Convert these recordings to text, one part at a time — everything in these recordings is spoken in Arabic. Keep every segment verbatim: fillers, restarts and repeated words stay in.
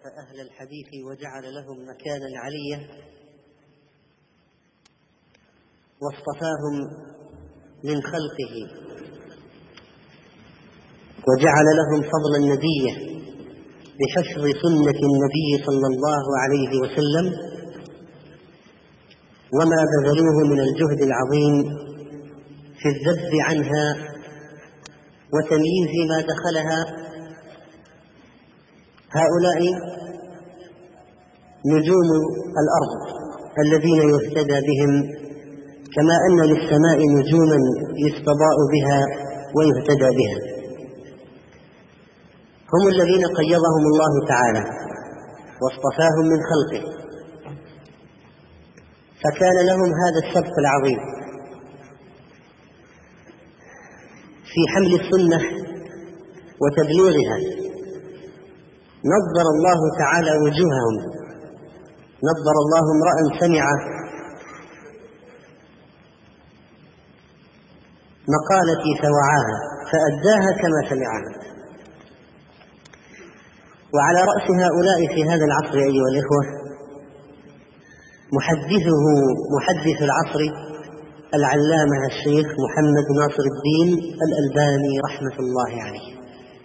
أهل الحديث وجعل لهم مكانا عليا، واصطفاهم من خلقه وجعل لهم فضلا نديا بحفظ سنة النبي صلى الله عليه وسلم، وما بذلوه من الجهد العظيم في الذب عنها وتمييز ما دخلها. هؤلاء نجوم الأرض الذين يهتدى بهم، كما أن للسماء نجوما يستضاء بها ويهتدى بها. هم الذين قيضهم الله تعالى واصطفاهم من خلقه، فكان لهم هذا السبق العظيم في حمل السنة وتبليغها. نضر الله تعالى وجوههم، نضر الله امرأ سمع مقالتي فوعاها فأداها كما سمعها. وعلى رأس هؤلاء في هذا العصر أيها الإخوة محدثه محدث العصر العلامة الشيخ محمد ناصر الدين الألباني رحمة الله عليه.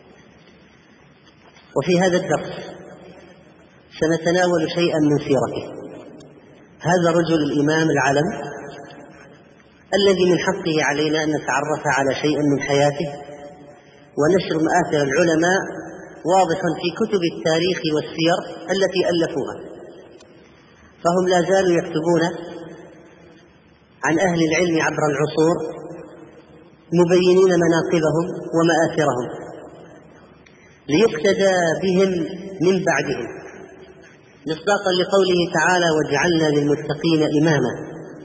وفي هذا الدرس سنتناول شيئا من سيرته. هذا الرجل الإمام العلم الذي من حقه علينا أن نتعرف على شيء من حياته، ونشر مآثر العلماء واضح في كتب التاريخ والسير التي ألفوها، فهم لا زالوا يكتبون عن أهل العلم عبر العصور مبينين مناقبهم ومآثرهم ليقتدى بهم من بعدهم، مصداقا لقوله تعالى وجعلنا للمتقين إماما.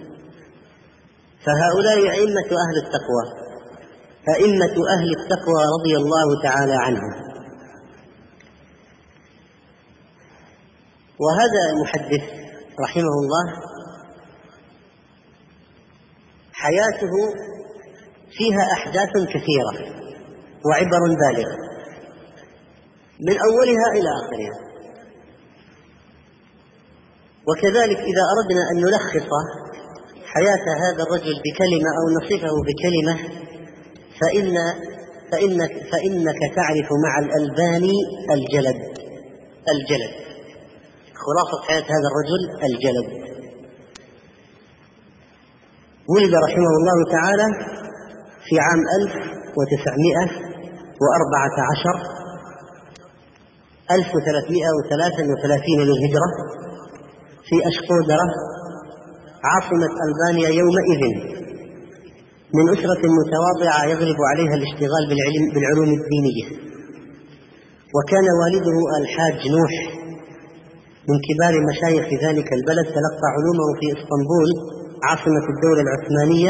فهؤلاء أئمة أهل التقوى، أئمة أهل التقوى رضي الله تعالى عنهم. وهذا المحدث رحمه الله حياته فيها أحداث كثيرة وعبر بالغة من أولها إلى آخرها. وكذلك إذا أردنا أن نلخص حياة هذا الرجل بكلمة أو نصفه بكلمة فإن فإنك, فإنك تعرف مع الألباني الجلد. الجلد خلاصة حياة هذا الرجل الجلد. ولد رحمه الله تعالى في عام ألف وتسعمائة وأربعة عشر ألف وثلاثمائة وثلاثة وثلاثين للهجرة في أشقودرة عاصمة ألبانيا يومئذ، من أسرة متواضعة يغلب عليها الاشتغال بالعلم بالعلوم الدينية. وكان والده الحاج نوح من كبار مشايخ ذلك البلد، تلقى علومه في إسطنبول عاصمة الدولة العثمانية.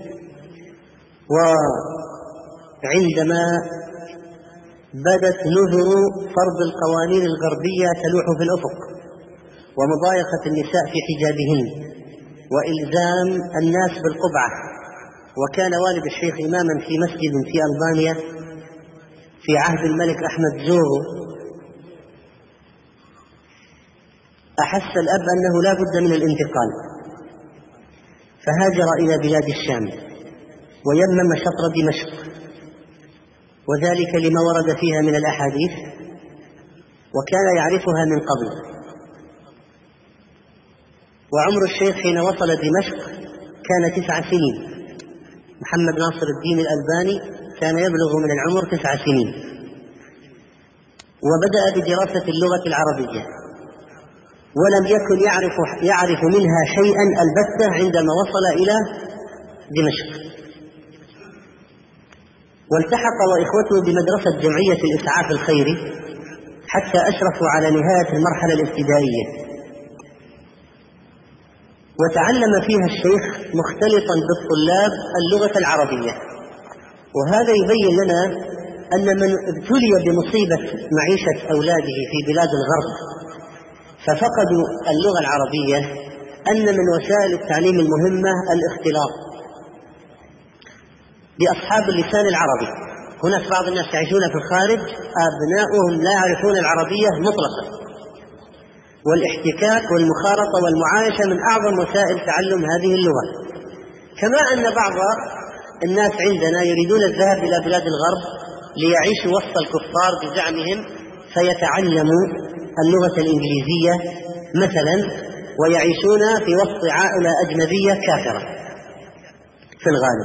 وعندما بدت نذر فرض القوانين الغربية تلوح في الأفق ومضايقة النساء في حجابهن وإلزام الناس بالقبعة، وكان والد الشيخ إماما في مسجد في ألبانيا في عهد الملك أحمد زورو، أحس الأب أنه لا بد من الانتقال، فهاجر إلى بلاد الشام ويمم شطر دمشق، وذلك لما ورد فيها من الأحاديث وكان يعرفها من قبل. وعمر الشيخ حين وصل دمشق كان تسع سنين. محمد ناصر الدين الألباني كان يبلغ من العمر تسع سنين، وبدأ بدراسة اللغة العربية، ولم يكن يعرف, يعرف منها شيئا البتة عندما وصل إلى دمشق. والتحق وإخوته بمدرسة جمعية الإسعاف الخيري حتى أشرفوا على نهاية المرحلة الابتدائية، وتعلم فيها الشيخ مختلطا بالطلاب اللغة العربية. وهذا يبين لنا أن من ابتلي بمصيبة معيشة أولاده في بلاد الغرب ففقدوا اللغة العربية أن من وسائل التعليم المهمة الاختلاط بأصحاب اللسان العربي. هناك بعض الناس يعيشون في الخارج أبناؤهم لا يعرفون العربية مطلقا، والاحتكاك والمخالطة والمعايشة من أعظم وسائل تعلم هذه اللغة. كما أن بعض الناس عندنا يريدون الذهاب إلى بلاد الغرب ليعيشوا وسط الكفار بزعمهم فيتعلموا اللغة الإنجليزية مثلا، ويعيشون في وسط عائلة أجنبية كافرة في الغالب.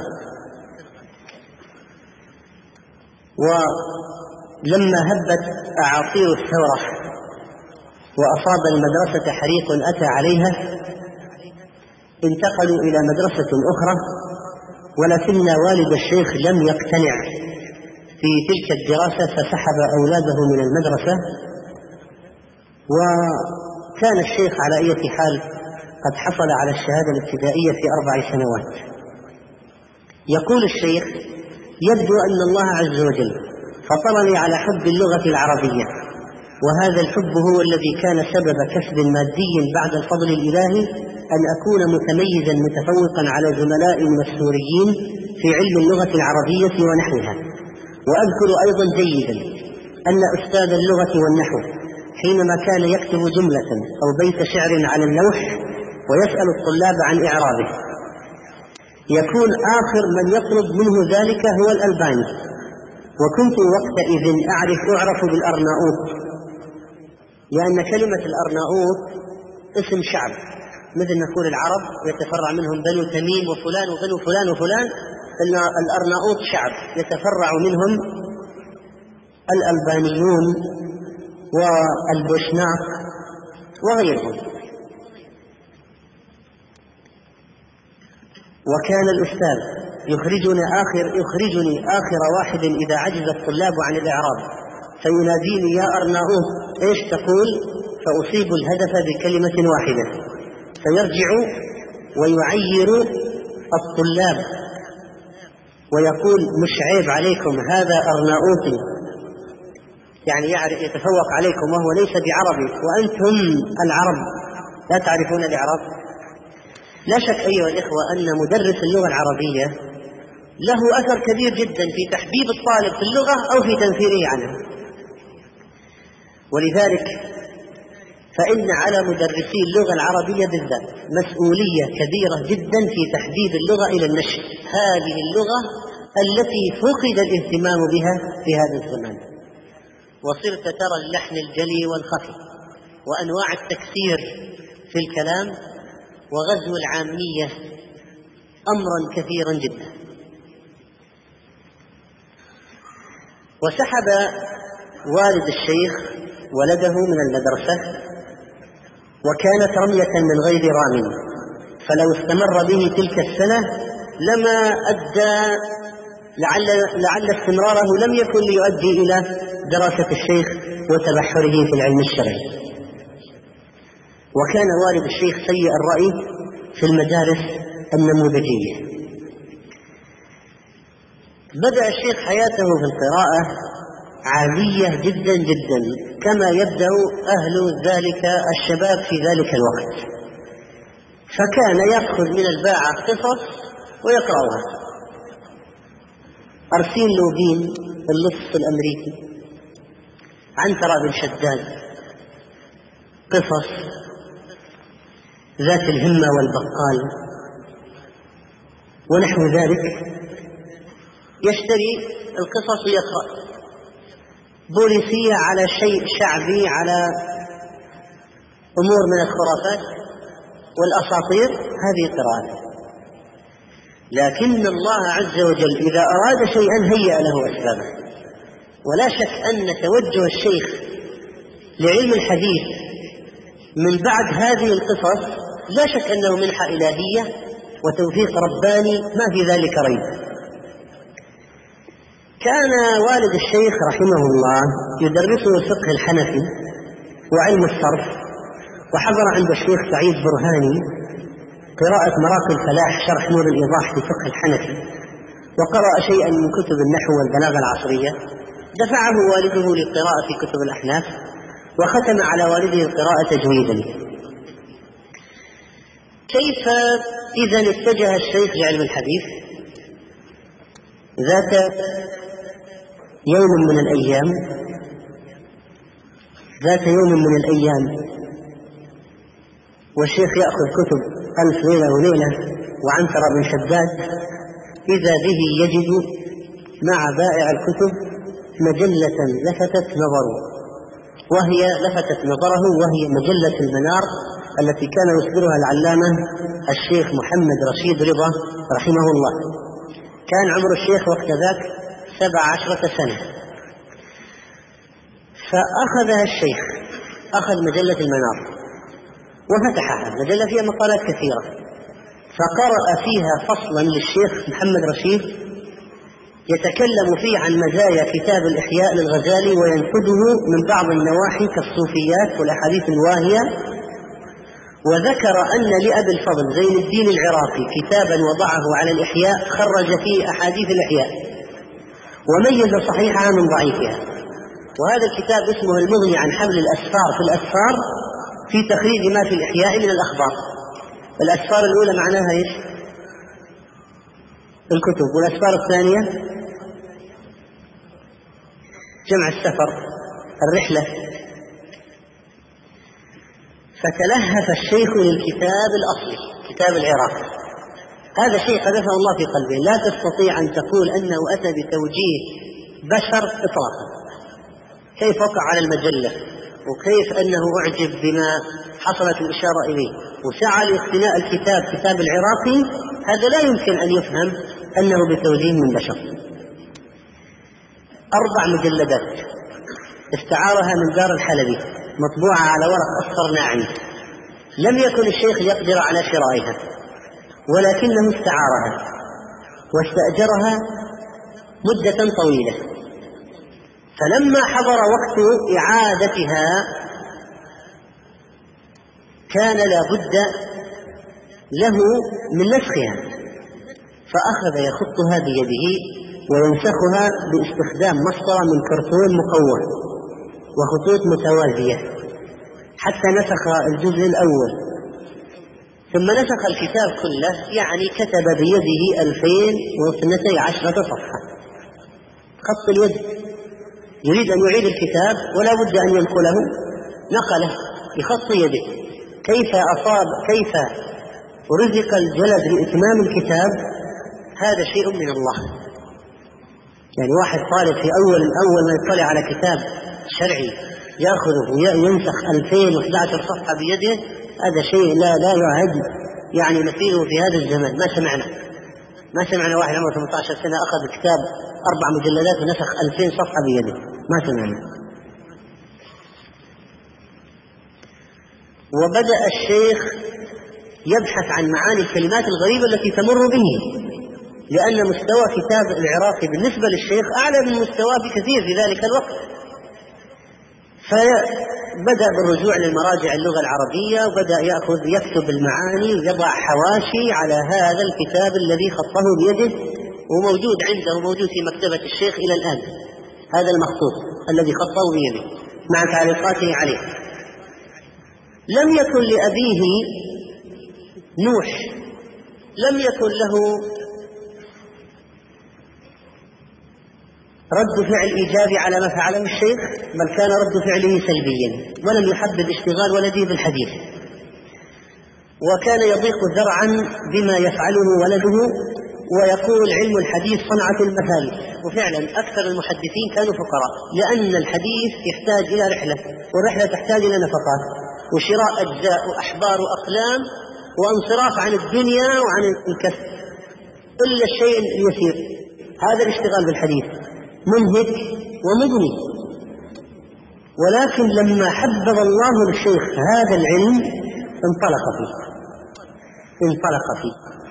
ولما هبت أعاصير الثورة وأصاب المدرسة حريق أتى عليها انتقلوا إلى مدرسة أخرى، ولكن والد الشيخ لم يقتنع في تلك الدراسة فسحب أولاده من المدرسة. وكان الشيخ على أي حال قد حصل على الشهادة الابتدائية في أربع سنوات. يقول الشيخ: يبدو أن الله عز وجل فطرني على حب اللغة العربية، وهذا الحب هو الذي كان سبب كسب مادي بعد الفضل الإلهي أن أكون متميزا متفوقا على زملائي من السوريين في علم اللغة العربية ونحوها. وأذكر أيضا جيدا أن أستاذ اللغة والنحو حينما كان يكتب جملة أو بيت شعر على اللوح ويسأل الطلاب عن إعرابه يكون آخر من يطلب منه ذلك هو الألباني. وكنت وقتئذ أعرف أعرف بالأرناؤوط، لأن كلمة الأرناؤوط اسم شعب، مثل نقول العرب يتفرع منهم بنو تميم وفلان وبنو فلان وفلان، إن الأرناؤوط شعب يتفرع منهم الألبانيون والبوشناق وغيرهم. وكان الأستاذ يخرجني آخر يخرجني آخر واحد إذا عجز الطلاب عن الإعراب فيناديني: يا أرناؤوط إيش تقول؟ فأصيب الهدف بكلمة واحدة، فيرجع ويعير الطلاب ويقول: مش عيب عليكم، هذا أرناؤوطي، يعني يتفوق عليكم وهو ليس بعربي، وأنتم العرب لا تعرفون الإعراب. لا شك أيها الإخوة أن مدرس اللغة العربية له أثر كبير جدا في تحبيب الطالب في اللغة أو في تنفيره عنها. ولذلك فإن على مدرسي اللغة العربية بالذات مسؤولية كبيرة جدا في تحبيب اللغة إلى النشء، هذه اللغة التي فقد الاهتمام بها في هذا الزمان. وصرت ترى اللحن الجلي والخفي وأنواع التكسير في الكلام وغزو العامية أمرا كثيرا جدا. وسحب والد الشيخ ولده من المدرسة، وكانت رمية من غير رام، فلو استمر به تلك السنة لما أدى لعل, لعل استمراره لم يكن ليؤدي إلى دراسة الشيخ وتبحره في العلم الشرعي. وكان والد الشيخ سيء الرأي في المدارس النموذجية. بدأ الشيخ حياته في القراءة عالية جدا جدا كما يبدأ أهل ذلك الشباب في ذلك الوقت، فكان يأخذ من الباعة قصص ويقرأها. أرسين لوبين اللص الأمريكي، عنترة بن شداد، قصص ذات الهمة والبقال ونحو ذلك، يشتري القصص ويقرأ. بوليسية على شيء شعبي، على أمور من الخرافات والأساطير، هذه قراءة. لكن الله عز وجل إذا أراد شيئا هيأ له أسبابه. ولا شك أن توجه الشيخ لعلم الحديث من بعد هذه القصص لا شك أنه منحة إلهية وتوفيق رباني ما في ذلك ريب. كان والد الشيخ رحمه الله يدرسه الفقه الحنفي وعلم الصرف، وحضر عند الشيخ سعيد برهاني قراءة مراقي الفلاح شرح نور الإيضاح في فقه الحنفي، وقرأ شيئا من كتب النحو والبلاغة العصرية. دفعه والده للقراءة في كتب الأحناف، وختم على والده القراءة تجويدا. كيف إذن اتجه الشيخ لعلم الحديث؟ ذات يوم من الأيام ذات يوم من الأيام والشيخ يأخذ كتب ألف ليلة وليلة وعنترة بن شداد، إذا به يجد مع بائع الكتب مجلة لفتت نظره، وهي لفتت نظره وهي مجلة المنار التي كان يصدرها العلامة الشيخ محمد رشيد رضا رحمه الله. كان عمر الشيخ وقت ذاك سبع عشرة سنة، فأخذها الشيخ، أخذ مجلة المنار وفتحها، مجلة فيها مقالات كثيرة، فقرأ فيها فصلا للشيخ محمد رشيد يتكلم فيه عن مزايا كتاب الإحياء للغزالي وينقده من بعض النواحي كالصوفيات والأحاديث الواهية، وذكر أن لأبي الفضل زين الدين العراقي كتابا وضعه على الإحياء خرج فيه أحاديث الإحياء وميز صحيحها من ضعيفها، وهذا الكتاب اسمه المغني عن حمل الأسفار في الأسفار في تخريج ما في الإحياء من الأخبار. الأسفار الأولى معناها إيش؟ الكتب، والأسفار الثانية جمع السفر، الرحلة. فتلهف الشيخ للكتاب الأصلي كتاب العراق، هذا شيء قذفه الله في قلبه، لا تستطيع أن تقول أنه أتى بتوجيه بشر إطلاقا. كيف وقع على المجلة، وكيف أنه أعجب بما حصلت الإشارة إليه وسعى لاقتناء الكتاب كتاب العراقي، هذا لا يمكن أن يفهم أنه بتوجيه من بشر. أربع مجلدات استعارها من دار الحلبي مطبوعة على ورق أصفر ناعم، لم يكن الشيخ يقدر على شرائها ولكنه استعارها واستأجرها مدة طويلة، فلما حضر وقت إعادتها كان لا بد له من نسخها، فأخذ يخطها بيده وينسخها باستخدام مسطرة من كرتون مقوى وخطوط متوازية حتى نسخ الجزء الأول، ثم نسخ الكتاب كله، يعني كتب بيده ألفين واثنتي عشرة صفحة خط اليد. يريد أن يعيد الكتاب ولا بد أن ينقله، نقله بخط يده. كيف أصاب كيف رزق الجلد لإتمام الكتاب؟ هذا شيء من الله. يعني واحد طالب في أول أول ما يطلع على كتاب شرعي يأخذه وينسخ ألفين وأحد عشر صفحة بيده، هذا شيء لا لا يعد يعني مثيله في هذا الزمن. ما سمعنا ما سمعنا واحد عمره ثمانية عشر سنة أخذ كتاب أربع مجلدات ونسخ ألفين صفحة بيده، ما سمعنا. وبدأ الشيخ يبحث عن معاني الكلمات الغريبة التي تمر به، لأن مستوى كتاب العراقي بالنسبة للشيخ أعلى من مستواه بكثير في ذلك الوقت. فبدأ بالرجوع للمراجع اللغة العربية، وبدأ يأخذ يكتب المعاني ويضع حواشي على هذا الكتاب الذي خطه بيده، وموجود عنده موجود في مكتبة الشيخ إلى الآن هذا المخطوط الذي خطه بيده مع تعليقاته عليه. لم يكن لأبيه نوح لم يكن له رد فعل إيجابي على ما فعله الشيخ، بل كان رد فعله سلبيا، ولم يحبب اشتغال ولده بالحديث، وكان يضيق ذرعا بما يفعله ولده، ويقول علم الحديث صنعة المثالث. وفعلا أكثر المحدثين كانوا فقراء، لأن الحديث يحتاج إلى رحلة، والرحلة تحتاج إلى نفقات وشراء أجزاء وأحبار وأقلام وانصراف عن الدنيا وعن الكسب إلا الشيء اليسير. هذا الاشتغال بالحديث منهك ومضني، ولكن لما حبب الله للشيخ هذا العلم انطلق فيه انطلق فيه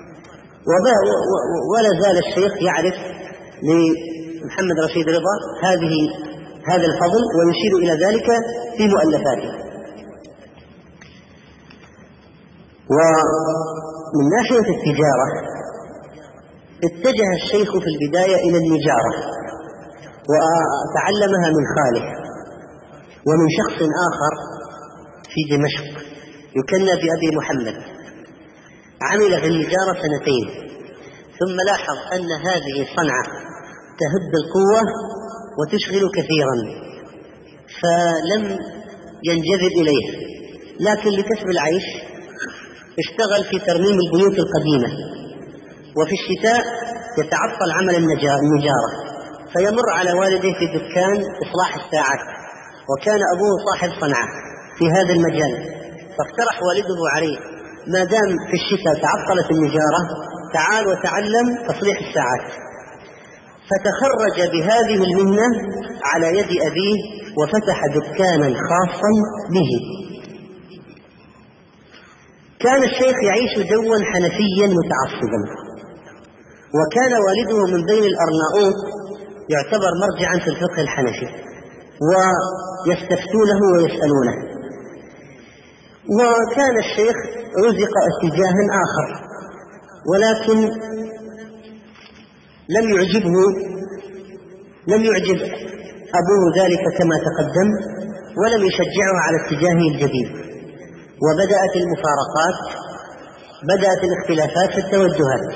ولا زال الشيخ يعرف لمحمد رشيد رضا هذه هذا الفضل ويشير إلى ذلك في مؤلفاته. ومن ناحية التجارة اتجه الشيخ في البداية إلى النجارة، وتعلمها من خاله ومن شخص آخر في دمشق يكنى بأبي محمد. عمل في النجارة سنتين، ثم لاحظ أن هذه صنعة تهب القوة وتشغل كثيرا، فلم ينجذب إليه، لكن لكسب العيش اشتغل في ترميم البيوت القديمة، وفي الشتاء يتعطل عمل النجارة، فيمر على والده في دكان إصلاح الساعات، وكان أبوه صاحب صنعة في هذا المجال، فاقترح والده عليه ما دام في الشتاء تعطلت النجارة تعال وتعلم تصليح الساعات، فتخرج بهذه المهنة على يد أبيه وفتح دكانا خاصا به. كان الشيخ يعيش جوا حنفيا متعصبا، وكان والده من بين الأرناؤوط يعتبر مرجعا في الفقه الحنفي، ويستفتونه ويسألونه. وكان الشيخ رزق اتجاه آخر، ولكن لم يعجبه لم يعجب أبوه ذلك كما تقدم، ولم يشجعه على اتجاهه الجديد، وبدأت المفارقات، بدأت الاختلافات في التوجهات.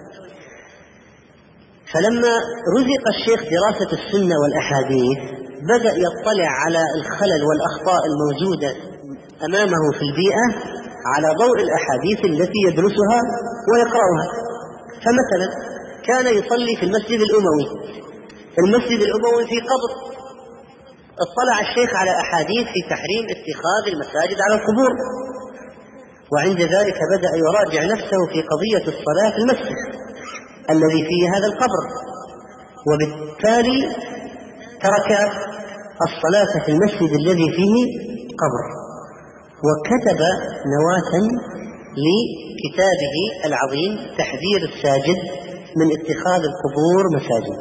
فلما رزق الشيخ دراسة السنة والأحاديث بدأ يطلع على الخلل والأخطاء الموجودة أمامه في البيئة على ضوء الأحاديث التي يدرسها ويقرأها. فمثلا كان يصلي في المسجد الأموي، المسجد الأموي في قبر، اطلع الشيخ على أحاديث في تحريم اتخاذ المساجد على القبور، وعند ذلك بدأ يراجع نفسه في قضية الصلاة في المسجد الذي فيه هذا القبر، وبالتالي ترك الصلاة في المسجد الذي فيه قبر، وكتب نواة لكتابه العظيم تحذير الساجد من اتخاذ القبور مساجد.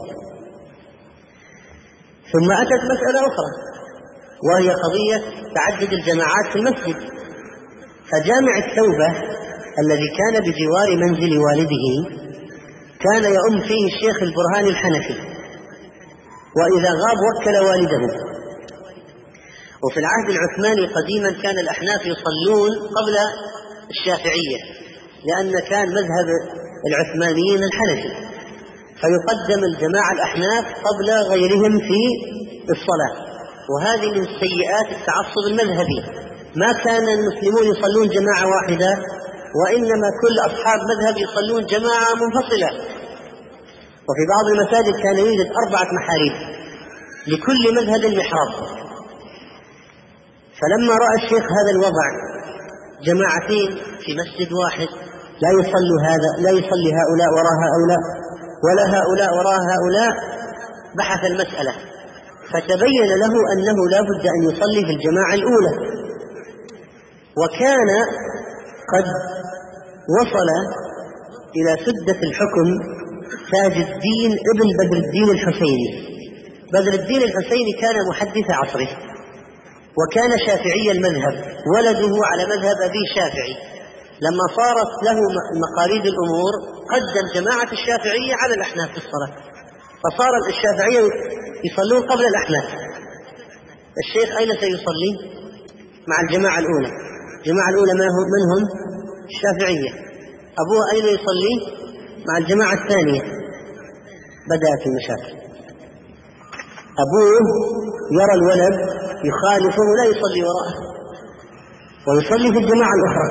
ثم أتت مسألة أخرى، وهي قضية تعدد الجماعات في المسجد. فجامع التوبة الذي كان بجوار منزل والده كان يؤم فيه الشيخ البرهان الحنفي، وإذا غاب وكل والده. وفي العهد العثماني قديما كان الأحناف يصلون قبل الشافعية، لأن كان مذهب العثمانيين الحنفي، فيقدم الجماعة الأحناف قبل غيرهم في الصلاة. وهذه من سيئات التعصب المذهبي، ما كان المسلمون يصلون جماعة واحدة، وإنما كل أصحاب مذهب يصلون جماعة منفصلة. وفي بعض المساجد كان يوجد أربعة محاريب لكل مذهب محراب. فلما رأى الشيخ هذا الوضع، جماعتين في مسجد واحد، لا يصلي هذا لا يصلي هؤلاء وراء هؤلاء ولا هؤلاء وراء هؤلاء، بحث المسألة فتبين له أنه لا بد أن يصلي في الجماعة الأولى. وكان قد وصل إلى سدة الحكم تاج الدين ابن بدر الدين الحسيني. بدر الدين الحسيني كان محدث عصره، وكان شافعي المذهب، ولده على مذهب أبي شافعي. لما صارت له مقاليد الأمور قدم جماعة الشافعية على الأحناف في الصلاة، فصار الشافعية يصلون قبل الأحناف. الشيخ أين سيصلي؟ مع الجماعة الأولى. الجماعة الأولى من هم؟ الشافعية. أبوه أين يصلي؟ مع الجماعة الثانية. بدأت المشاكل. أبوه يرى الولد يخالفه لا يصلي وراءه، ويصلي في الجماعة الأخرى،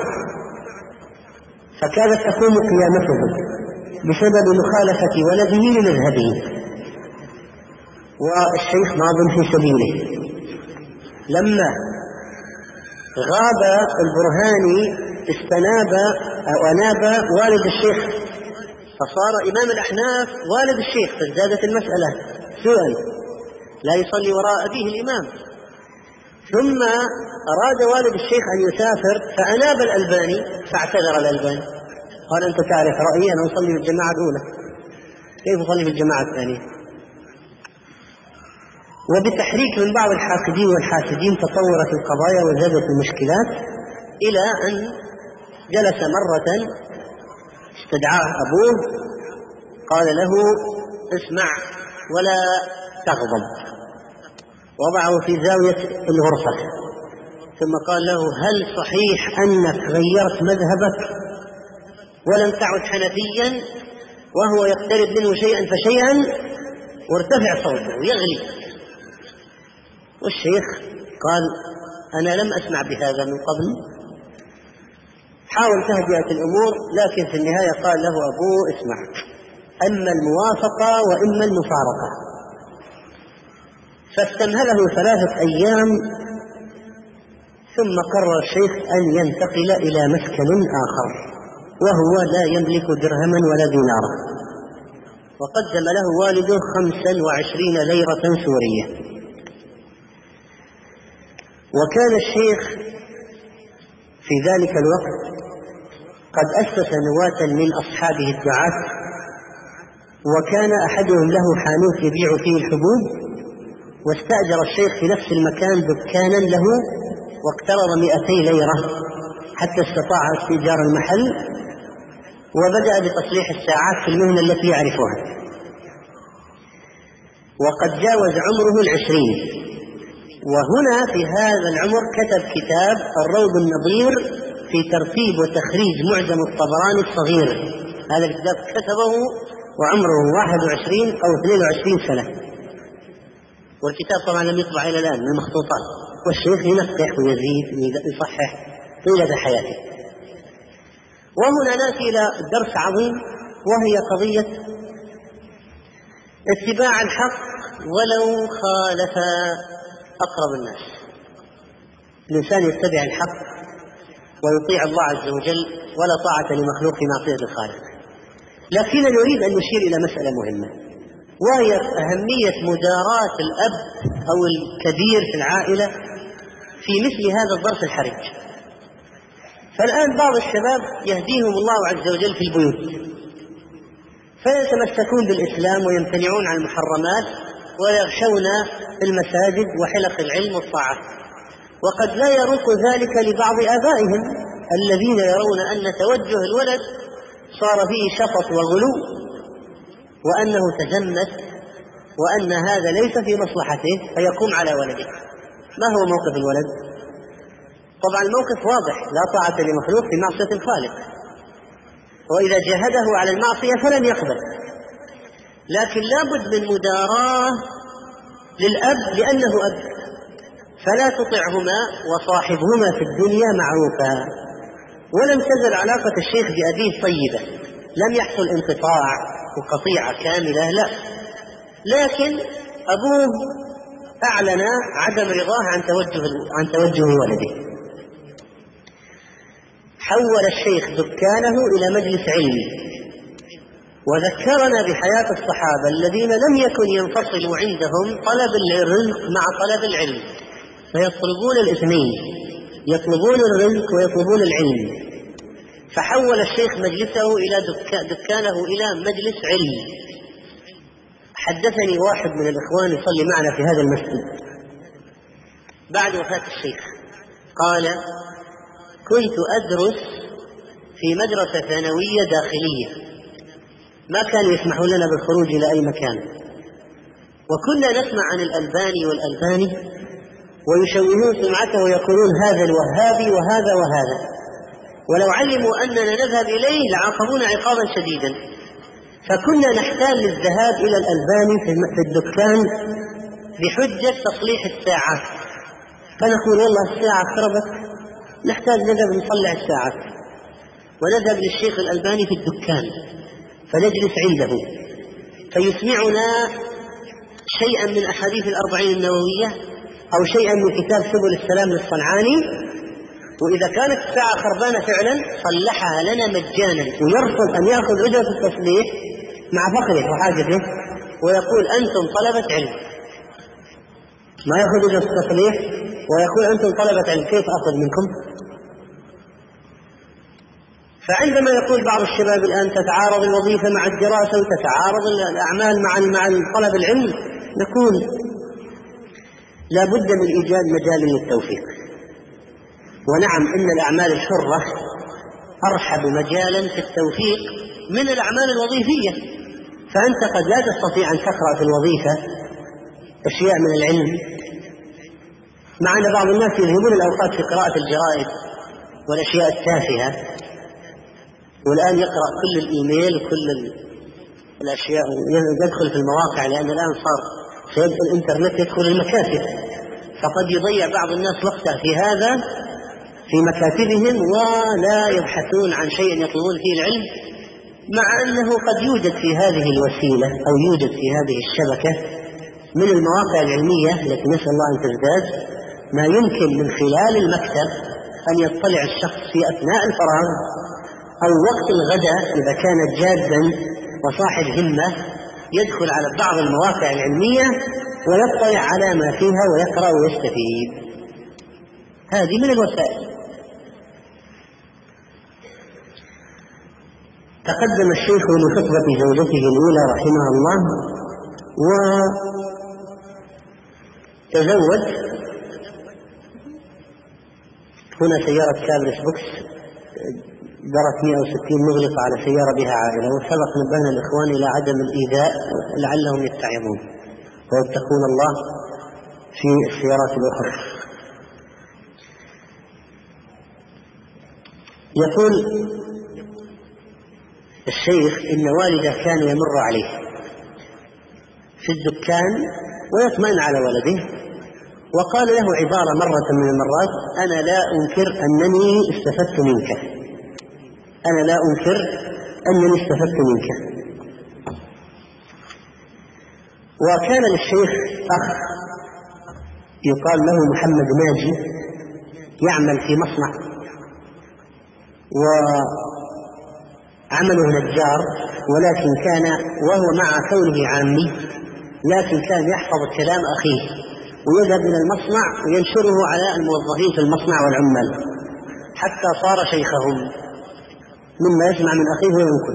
فكانت تقوم قيامته بسبب مخالفة ولده لمذهبه، والشيخ ماض في سبيله. لما غاب البرهاني استناب أو أناب والد الشيخ، فصار إمام الأحناف والد الشيخ، فازدادت المسألة سوءا، لا يصلي وراء أبيه الإمام. ثم أراد والد الشيخ أن يسافر فأناب الألباني، فاعتذر الألباني قال أنت تعرف رأيي، أنا أصلي في الجماعة الأولى، كيف أصلي في الجماعة الثانية؟ وبتحريك من بعض الحاقدين والحاسدين تطورت القضايا وزادت المشكلات، إلى أن جلس مرة استدعاه أبوه قال له اسمع ولا تغضب، وضعه في زاوية الغرفة، ثم قال له هل صحيح أنك غيرت مذهبك ولم تعد حنفيا وهو يقترب منه شيئا فشيئا؟ وارتفع صوته يغلي. والشيخ قال أنا لم أسمع بهذا من قبل. حاول تهدئة الأمور، لكن في النهاية قال له أبوه اسمع، أما الموافقة وإما المفارقة. فاستمهله ثلاثة أيام ثم قرر الشيخ أن ينتقل إلى مسكن آخر وهو لا يملك درهما ولا دينارا، وقدم له والده خمسا وعشرين ليرة سورية. وكان الشيخ في ذلك الوقت قد أسس نواة من أصحابه الدعاة، وكان أحدهم له حانوت يبيع فيه الحبوب، واستأجر الشيخ في نفس المكان دكانا له واقترض مئتي ليرة حتى استطاع استئجار المحل، وبدأ بتصليح الساعات في المهنة التي يعرفها. وقد جاوز عمره العشرين، وهنا في هذا العمر كتب كتاب الروض النظير في ترتيب وتخريج معجم الطبراني الصغير. هذا الكتاب كتبه وعمره واحد وعشرين أو اثنين وعشرين سنة، والكتاب طبعا لم يطبع إلى الآن من المخطوطات، والشيخ ينقح ويزيد ويصحح طيلة حياته. وهنا نأتي إلى درس عظيم، وهي قضية اتباع الحق ولو خالف أقرب الناس. الإنسان يتبع الحق ويطيع الله عز وجل، ولا طاعة لمخلوق في معصية الخالق. لكننا نريد أن نشير إلى مسألة مهمة، وهي أهمية مداراة الأب أو الكبير في العائلة في مثل هذا الظرف الحرج. فالآن بعض الشباب يهديهم الله عز وجل في البيوت، فيتمسكون بالإسلام ويمتنعون عن المحرمات ويغشون المساجد وحلق العلم والطاعة، وقد لا يروق ذلك لبعض آبائهم الذين يرون أن توجه الولد صار فيه شطط وغلو، وأنه تزمت، وأن هذا ليس في مصلحته فيقوم على ولده. ما هو موقف الولد؟ طبعا الموقف واضح، لا طاعة لمخلوق في معصية الخالق، وإذا جاهده على المعصية فلن يقبل. لكن لا بد من مداراة للأب لأنه أب، فلا تطعهما وصاحبهما في الدنيا معروفا. ولم تزل علاقة الشيخ بأبيه طيبة، لم يحصل انقطاع وقطيعة كاملة، لا، لكن أبوه أعلن عدم رضاه عن توجه عن توجه ولده. حول الشيخ دكانه إلى مجلس علمي، وذكرنا بحياة الصحابة الذين لم يكن ينفصل عندهم طلب الرزق مع طلب العلم، فيطلبون الاثنين، يطلبون الرزق ويطلبون العلم. فحول الشيخ مجلسه إلى دكانه إلى مجلس علم. حدثني واحد من الإخوان يصلي معنا في هذا المسجد بعد وفاة الشيخ، قال: كنت أدرس في مدرسة ثانوية داخلية، ما كانوا يسمحوا لنا بالخروج إلى أي مكان، وكنا نسمع عن الألباني والألباني ويشوهون سمعته ويقولون هذا الوهابي وهذا وهذا، ولو علموا أننا نذهب إليه لعاقبونا عقابا شديدا. فكنا نحتاج للذهاب إلى الألباني في الدكان بحجة تصليح الساعات، فنقول والله الساعة خربت، نحتاج نذهب نصلح الساعات، ونذهب للشيخ الألباني في الدكان فنجلس عنده فيسمعنا شيئا من أحاديث الأربعين النووية أو شيئا من كتاب سبل السلام للصنعاني، وإذا كانت الساعة خربانة فعلا صلحها لنا مجانا، ويرفض أن يأخذ أجرة التصليح مع فقره وحاجته، ويقول أنتم طلبة علم، ما يأخذ أجرة التصليح ويقول أنتم طلبة علم، كيف أخذ منكم؟ فعندما يقول بعض الشباب الآن تتعارض الوظيفة مع الدراسة وتتعارض الأعمال مع مع طلب العلم، نقول لا بد من إيجاد مجال للتوفيق. ونعم إن الأعمال الحرة أرحب مجالا في التوفيق من الأعمال الوظيفية، فأنت قد لا تستطيع أن تقرأ في الوظيفة أشياء من العلم، مع أن بعض الناس يذهبون الأوقات في قراءة الجرائد والأشياء التافهة، والآن يقرأ كل الإيميل وكل الأشياء، يدخل في المواقع، لأن الآن صار سيد الإنترنت يدخل المكاتب، فقد يضيع بعض الناس وقته في هذا في مكاتبهم ولا يبحثون عن شيء يطلبون فيه العلم، مع أنه قد يوجد في هذه الوسيلة أو يوجد في هذه الشبكة من المواقع العلمية التي نسأل الله أن تزداد ما يمكن من خلال المكتب أن يطلع الشخص في أثناء الفراغ أو وقت الغداء إذا كان جادا وصاحب همة، يدخل على بعض المواقع العلمية ويطلع على ما فيها ويقرأ ويستفيد. هذه من الوسائل. تقدم الشيخ لخطبة زوجته الأولى رحمه الله وتزوج. هنا سيارة كابرس بوكس درت مئة وستين مغلقة على سيارة بها عائلة، وسبق نبهنا الإخوان إلى عدم الإيذاء لعلهم يتعظون ويتقون الله في السيارات الأخرى. يقول الشيخ إن والده كان يمر عليه في الدكان ويطمئن على ولده، وقال له عبارة مرة من المرات: أنا لا أنكر أنني استفدت منك، أنا لا أنكر أنني استفدت منك. وكان للشيخ أخ يقال له محمد ناجي يعمل في مصنع، وعمله نجار، ولكن كان وهو مع كونه عامي لكن كان يحفظ كلام أخيه ويذهب إلى المصنع وينشره على الموظفين في المصنع والعمال حتى صار شيخهم مما يسمع من أخيه وينقل.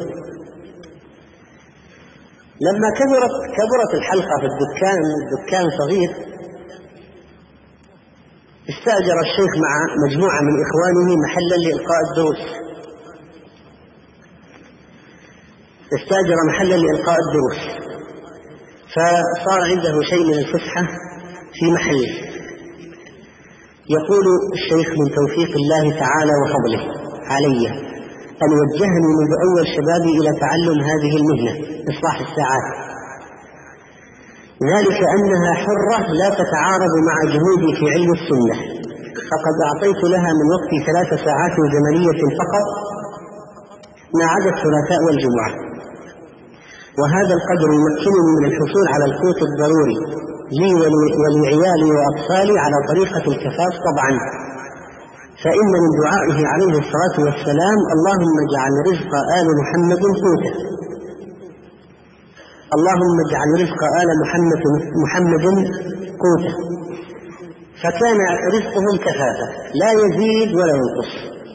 لما كبرت كبرت الحلقة في الدكان، الدكان صغير، استأجر الشيخ مع مجموعة من إخوانه محلا لإلقاء الدروس، استأجر محلا لإلقاء الدروس، فصار عنده شيء من الفسحة في محله. يقول الشيخ: من توفيق الله تعالى وفضله علي أن وجهني منذ أول شبابي إلى تعلم هذه المهنة إصلاح الساعات، ذلك أنها حرة لا تتعارض مع جهودي في علم السنة، فقد أعطيت لها من وقتي ثلاث ساعات زمنية فقط ما عدا الثلاثاء والجمعة، وهذا القدر يمكنني من الحصول على القوت الضروري لي ولعيالي وأطفالي على طريقة الكفاف طبعا، فإن من دعائه عليه الصلاة والسلام: اللهم اجعل رزق آل محمد قوتا، اللهم اجعل رزق آل محمد محمد قوتا، فكان رزقهم كفافة لا يزيد ولا ينقص.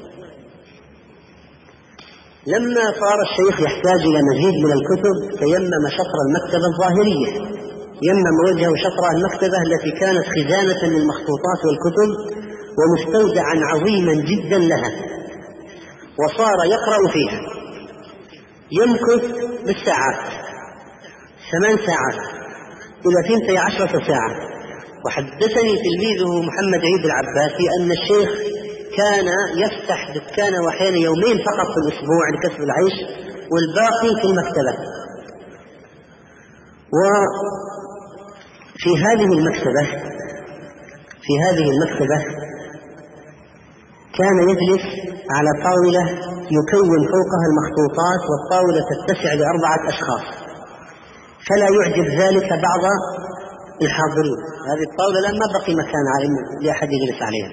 لما صار الشيخ يحتاج إلى مزيد من الكتب تيمم شطر المكتبة الظاهرية، يمم وجهه شطر المكتبة التي كانت خزانة للمخطوطات والكتب ومستودعا عظيما جدا لها، وصار يقرأ فيها يمكث بالساعات، ثمان ساعات إلى ثنتي عشرة ساعة. وحدثني تلميذه محمد عيد العباسي أن الشيخ كان يفتح دكانه وأحيانا يومين فقط في الأسبوع لكسب العيش والباقي في المكتبة. وفي هذه المكتبة في هذه المكتبة كان يجلس على طاولة يكون فوقها المخطوطات، والطاولة تتسع لأربعة أشخاص، فلا يعجب ذلك بعض الحاضرين. هذه الطاولة لما بقي مكان لأحد يجلس عليها،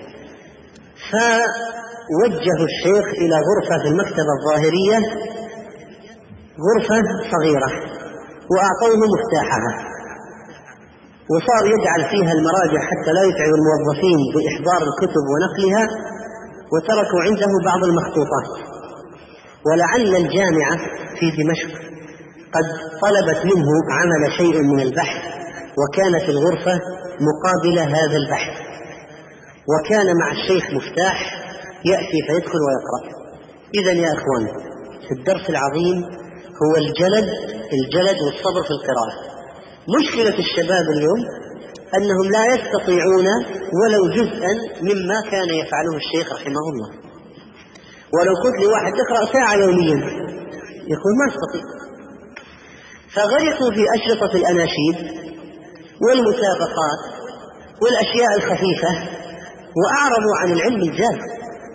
فوجه الشيخ إلى غرفة في المكتبة الظاهرية، غرفة صغيرة، وأعطوه مفتاحها، وصار يجعل فيها المراجع حتى لا يتعب الموظفين بإحضار الكتب ونقلها، وتركوا عنده بعض المخطوطات. ولعل الجامعة في دمشق قد طلبت منه عمل شيء من البحث، وكانت الغرفة مقابل هذا البحث، وكان مع الشيخ مفتاح يأتي فيدخل ويقرأ. إذن يا أخوان، الدرس العظيم هو الجلد الجلد والصبر في القراءة. مشكلة الشباب اليوم أنهم لا يستطيعون ولو جزءا مما كان يفعله الشيخ رحمه الله. ولو قلت لواحد اقرأ ساعة يوميا يقول ما استطيع، فغرقوا في أشرطة الأناشيد والمسابقات والأشياء الخفيفة، وأعرضوا عن العلم الجاد.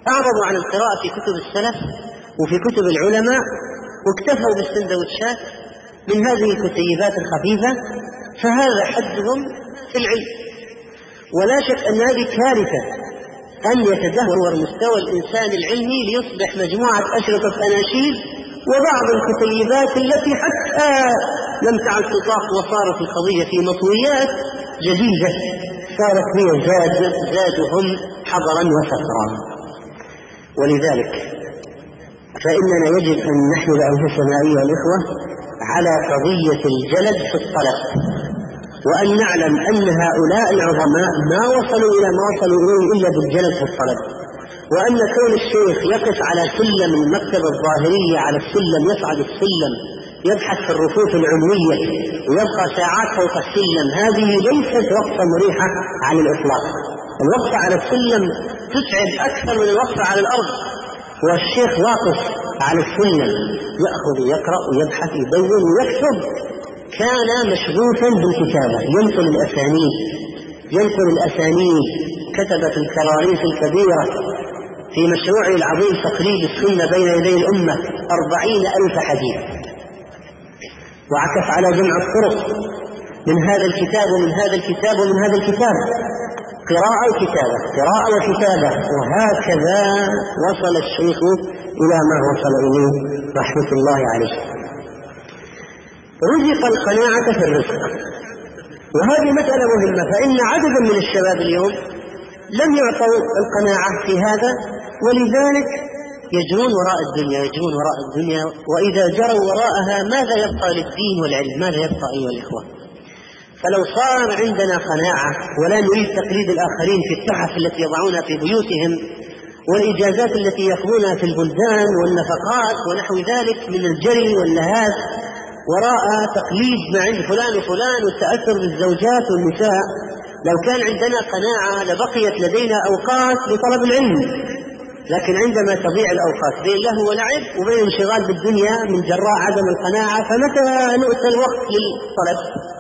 أعرضوا عن القراءة في كتب السلف وفي كتب العلماء، واكتفوا بالسندوتشات من هذه الكتيبات الخفيفة، فهذا حدهم في العلم. ولا شك أن هذه كارثة أن يتدهور مستوى الإنسان العلمي ليصبح مجموعة أشرطة أناشيد وبعض الكتيبات التي حتى لم تعد تطاق، وصارت القضية في مطويات جديدة صارت هي زاد زادهم حضرا وسفرا. ولذلك فإننا يجب أن نحمل أنفسنا أيها الإخوة على قضية الجلد في الطلب، وأن نعلم أن هؤلاء العظماء ما وصلوا إلى ما وصلوا إليه إلا بالجلد في الطلب، وأن كون الشيخ يقف على سلم المكتبة الظاهرية، على السلم يصعد السلم يبحث في الرفوف العلوية ويبقى ساعات فوق السلم، هذه ليست وقفة مريحة على الإطلاق. الوقفة على السلم تتعب أكثر من الوقفة على الأرض، والشيخ واقف على السلم يأخذ يقرأ ويبحث يدون ويكتب، كان مشغوفا بالكتابة، ينقل الأسانيد ينقل الأسانيد كتب في الكراريس الكبيرة في مشروعه العظيم تقريب السنة بين يدي الأمة أربعين ألف حديث، وعكف على جمع الطرق من هذا الكتاب ومن هذا الكتاب ومن هذا الكتاب، قراءة وكتابة قراءة وكتابة، وهكذا وصل الشيخ إلى ما وصل إليه رحمة الله عليه. رزق القناعة في الرزق، وهذه مسألة مهمة، فإن عددا من الشباب اليوم لم يعطوا القناعة في هذا، ولذلك يجرون وراء الدنيا يجرون وراء الدنيا وإذا جروا وراءها ماذا يبقى للدين والعلم؟ ماذا يبقى أيها الإخوة؟ فلو صار عندنا قناعة ولا نريد تقليد الآخرين في التحف التي يضعونها في بيوتهم والإجازات التي يأخذونها في البلدان والنفقات ونحو ذلك من الجري واللهاث وراء تقليد ما عند فلان وفلان والتأثر بالزوجات والنساء، لو كان عندنا قناعة لبقيت لدينا أوقات لطلب العلم. لكن عندما تضيع الأوقات بين لهو ولعب وبين انشغال بالدنيا من جراء عدم القناعة، فمتى نؤتى الوقت للطلب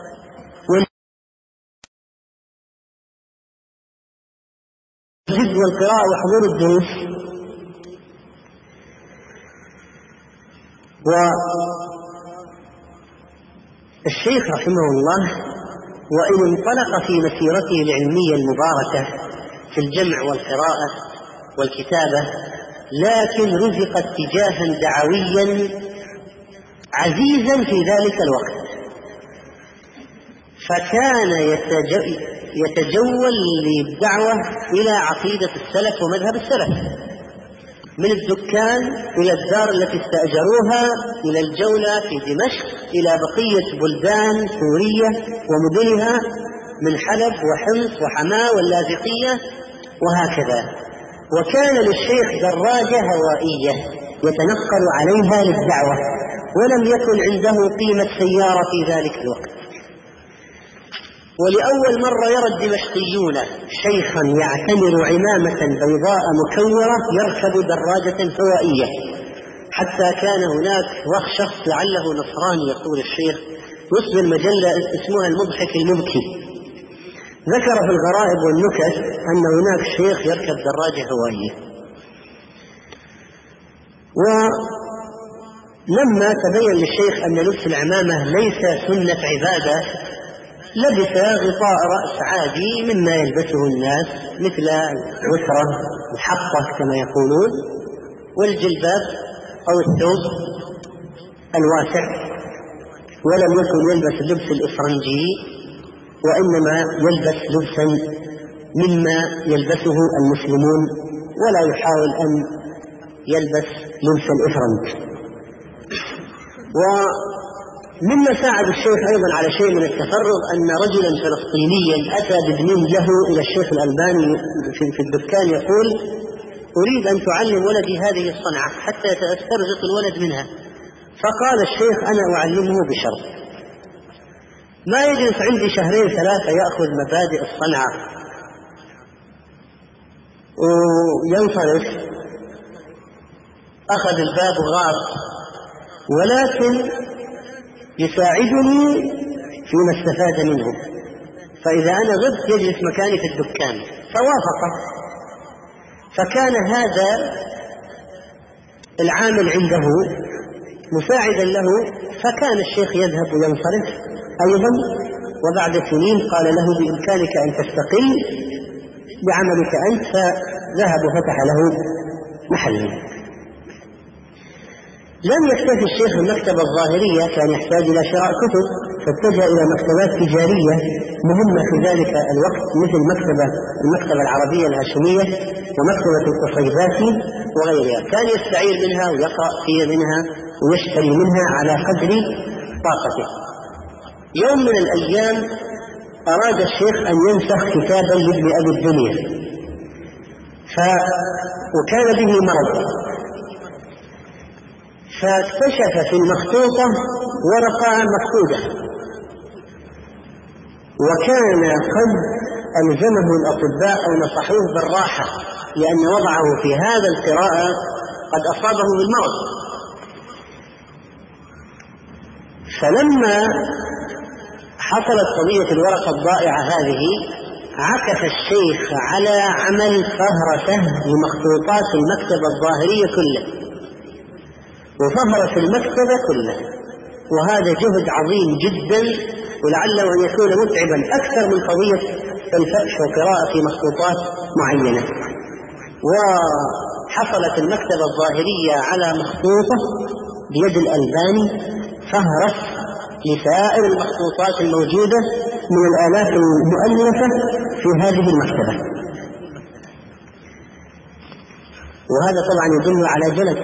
والجد والقراءة وحضور الدروس؟ والشيخ رحمه الله وإن انطلق في مسيرته العلمية المباركة في الجمع والقراءة والكتابة، لكن رزق اتجاها دعويا عزيزا في ذلك الوقت، فكان يتجول للدعوة إلى عقيدة السلف ومذهب السلف، من الدكان إلى الدار التي استأجروها إلى الجولة في دمشق إلى بقية بلدان سورية ومدنها من حلب وحمص وحماة واللاذقية وهكذا. وكان للشيخ دراجة هوائية يتنقل عليها للدعوة، ولم يكن عنده قيمة سيارة في ذلك الوقت. ولأول مرة يرى الدمشقيون شيخا يعتمر عمامة بيضاء مكورة يركب دراجة هوائية، حتى كان هناك شخص لعله نصراني يقول الشيخ يصدر مجلة اسمها المضحك المبكي، ذكر في الغرائب والنكت أن هناك شيخ يركب دراجة هوائية. ولما تبين للشيخ أن لبس العمامة ليس سنة عبادة، لبس غطاء رأس عادي مما يلبسه الناس مثل الوترة الحطة كما يقولون والجلباب أو الثوب الواسع، ولم يكن يلبس اللبس الإفرنجي، وإنما يلبس لبسا مما يلبسه المسلمون، ولا يحاول أن يلبس لبس الإفرنج. ومما ساعد الشيخ أيضا على شيء من التفرغ أن رجلا فلسطينيا أتى بابن له إلى الشيخ الألباني في الدكان يقول أريد أن تعلم ولدي هذه الصنعة حتى يسترزق الولد منها. فقال الشيخ أنا أعلمه بشرط، ما يجلس عندي شهرين ثلاثة يأخذ مبادئ الصنعة وينصرف، أخذ الباب وغار، ولكن يساعدني فيما استفاد منه، فإذا أنا غبت يجلس مكاني في الدكان. فوافق، فكان هذا العامل عنده مساعدا له، فكان الشيخ يذهب وينصرف أيضا، وبعد سنين قال له بإمكانك أن تستقل بعملك أنت، فذهب وفتح له محلا. لم يكتفي الشيخ بالمكتبة الظاهرية، كان يحتاج إلى شراء كتب، فاتجه إلى مكتبات تجارية مهمة في ذلك الوقت، مثل مكتبة المكتبة العربية الهاشمية ومكتبة القصيباتي وغيرها، كان يستعير منها ويقرأ فيه منها ويشتري منها على قدر طاقته. يوم من الأيام أراد الشيخ أن ينسخ كتابا لابن أبي الدنيا، ف... وكان به مرض، فاكتشف في المخطوطة ورقة مفقودة، وكان قد ألزمه الأطباء أو نصحوه بالراحة، لأن وضعه في هذا القراءة قد أصابه بالمرض. فلما حصلت قضية الورقة الضائعة هذه، عكف الشيخ على عمل فهرسة لمخطوطات المكتبة الظاهرية كلها، وفهرس المكتبة كلها، وهذا جهد عظيم جدا، ولعله أن يكون متعبا أكثر من قضية الفتح وقراءة في مخطوطات معينة. وحصلت المكتبة الظاهرية على مخطوطة بيد الألباني فهرس لسائر المخطوطات الموجودة من الآلاف المؤلفة في هذه المكتبة، وهذا طبعا يدل على جلد.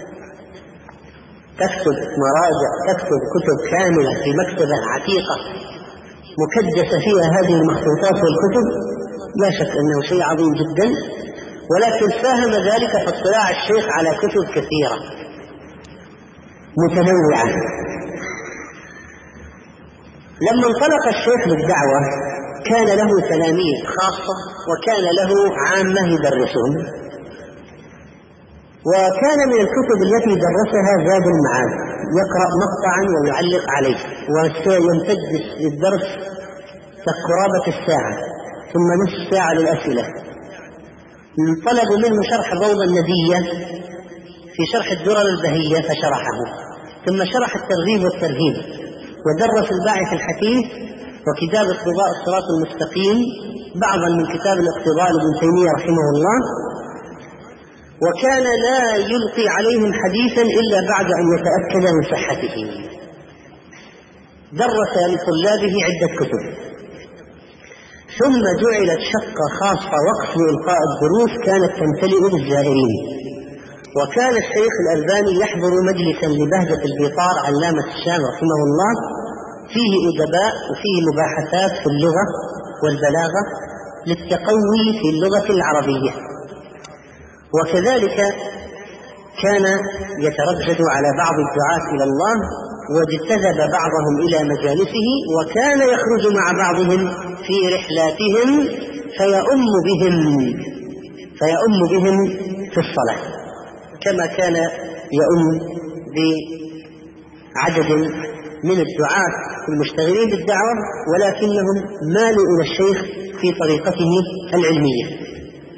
تكتب مراجع، تكتب كتب كاملة في مكتبة عتيقة مكدسة فيها هذه المخطوطات والكتب، لا شك أنه شيء عظيم جدا، ولكن ساهم ذلك في اطلاع الشيخ على كتب كثيرة متنوعة. لما انطلق الشيخ للدعوة كان له تلاميذ خاصة وكان له عامة يدرسون، وكان من الكتب التي درسها زاد المعاد، يقرأ مقطعا ويعلق عليه، ويمتد الدرس قرابة الساعة، ثم نصف ساعة للأسئلة. طلبوا منه شرح الروضة الندية في شرح الدرر البهية فشرحه، ثم شرح الترغيب والترهيب، ودرس الباعث الحثيث وكتاب اقتضاء الصراط المستقيم، بعضا من كتاب الاقتضاء لابن تيمية رحمه الله، وكان لا يلقي عليهم حديثا إلا بعد أن يتأكد من صحته. درس لطلابه عدة كتب، ثم جعلت شقة خاصة وقف لإلقاء الدروس كانت تمتلئ بالزائرين. وكان الشيخ الألباني يحضر مجلسا لبهجة البيطار علامة الشام رحمه الله، فيه أدباء وفيه مباحثات في اللغة والبلاغة للتقوي في اللغة العربية. وكذلك كان يتردد على بعض الدعاة إلى الله، واجتذب بعضهم إلى مجالسه، وكان يخرج مع بعضهم في رحلاتهم فيؤم بهم فيؤم بهم في الصلاة، كما كان يؤم بعدد من الدعاة المشتغلين بالدعوة، ولكنهم مالوا إلى الشيخ في طريقته العلمية.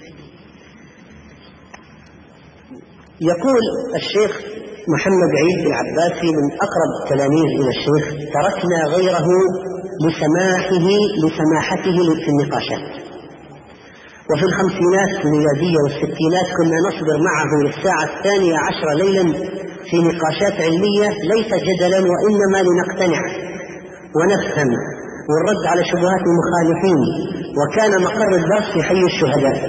يقول الشيخ محمد عيد العباسي من أقرب التلاميذ إلى الشيخ: تركنا غيره لسماحه لسماحته في النقاشات. وفي الخمسينات الميلادية والستينات كنا نصبر معه للساعة الثانية عشرة ليلا في نقاشات علمية، ليس جدلا وإنما لنقتنع ونفهم والرد على شبهات المخالفين، وكان مقر الدرس في حي الشهداء.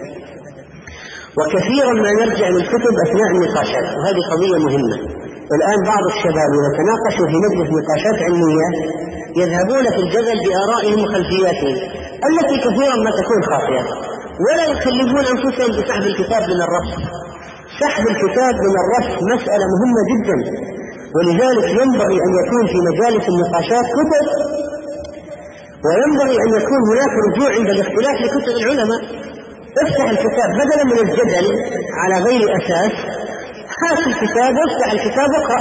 وكثيرا ما نرجع للكتب أثناء النقاشات، وهذه قضية مهمة. الآن بعض الشباب يتناقشوا في مجلس نقاشات علمية يذهبون في الجدل بآرائهم وخلفياتهم التي كثيرا ما تكون خاطئة، ولا يكلفون أنفسهم بسحب الكتاب من الرف. سحب الكتاب من الرف مسألة مهمة جدا، ولذلك ينبغي أن يكون في مجالس النقاشات كتب، وينبغي أن يكون هناك رجوع عند الاختلاف لكتب العلماء. افتح الكتاب بدلا من الجدل على غير أساس، هات الكتاب وافتح الكتاب واقرأ.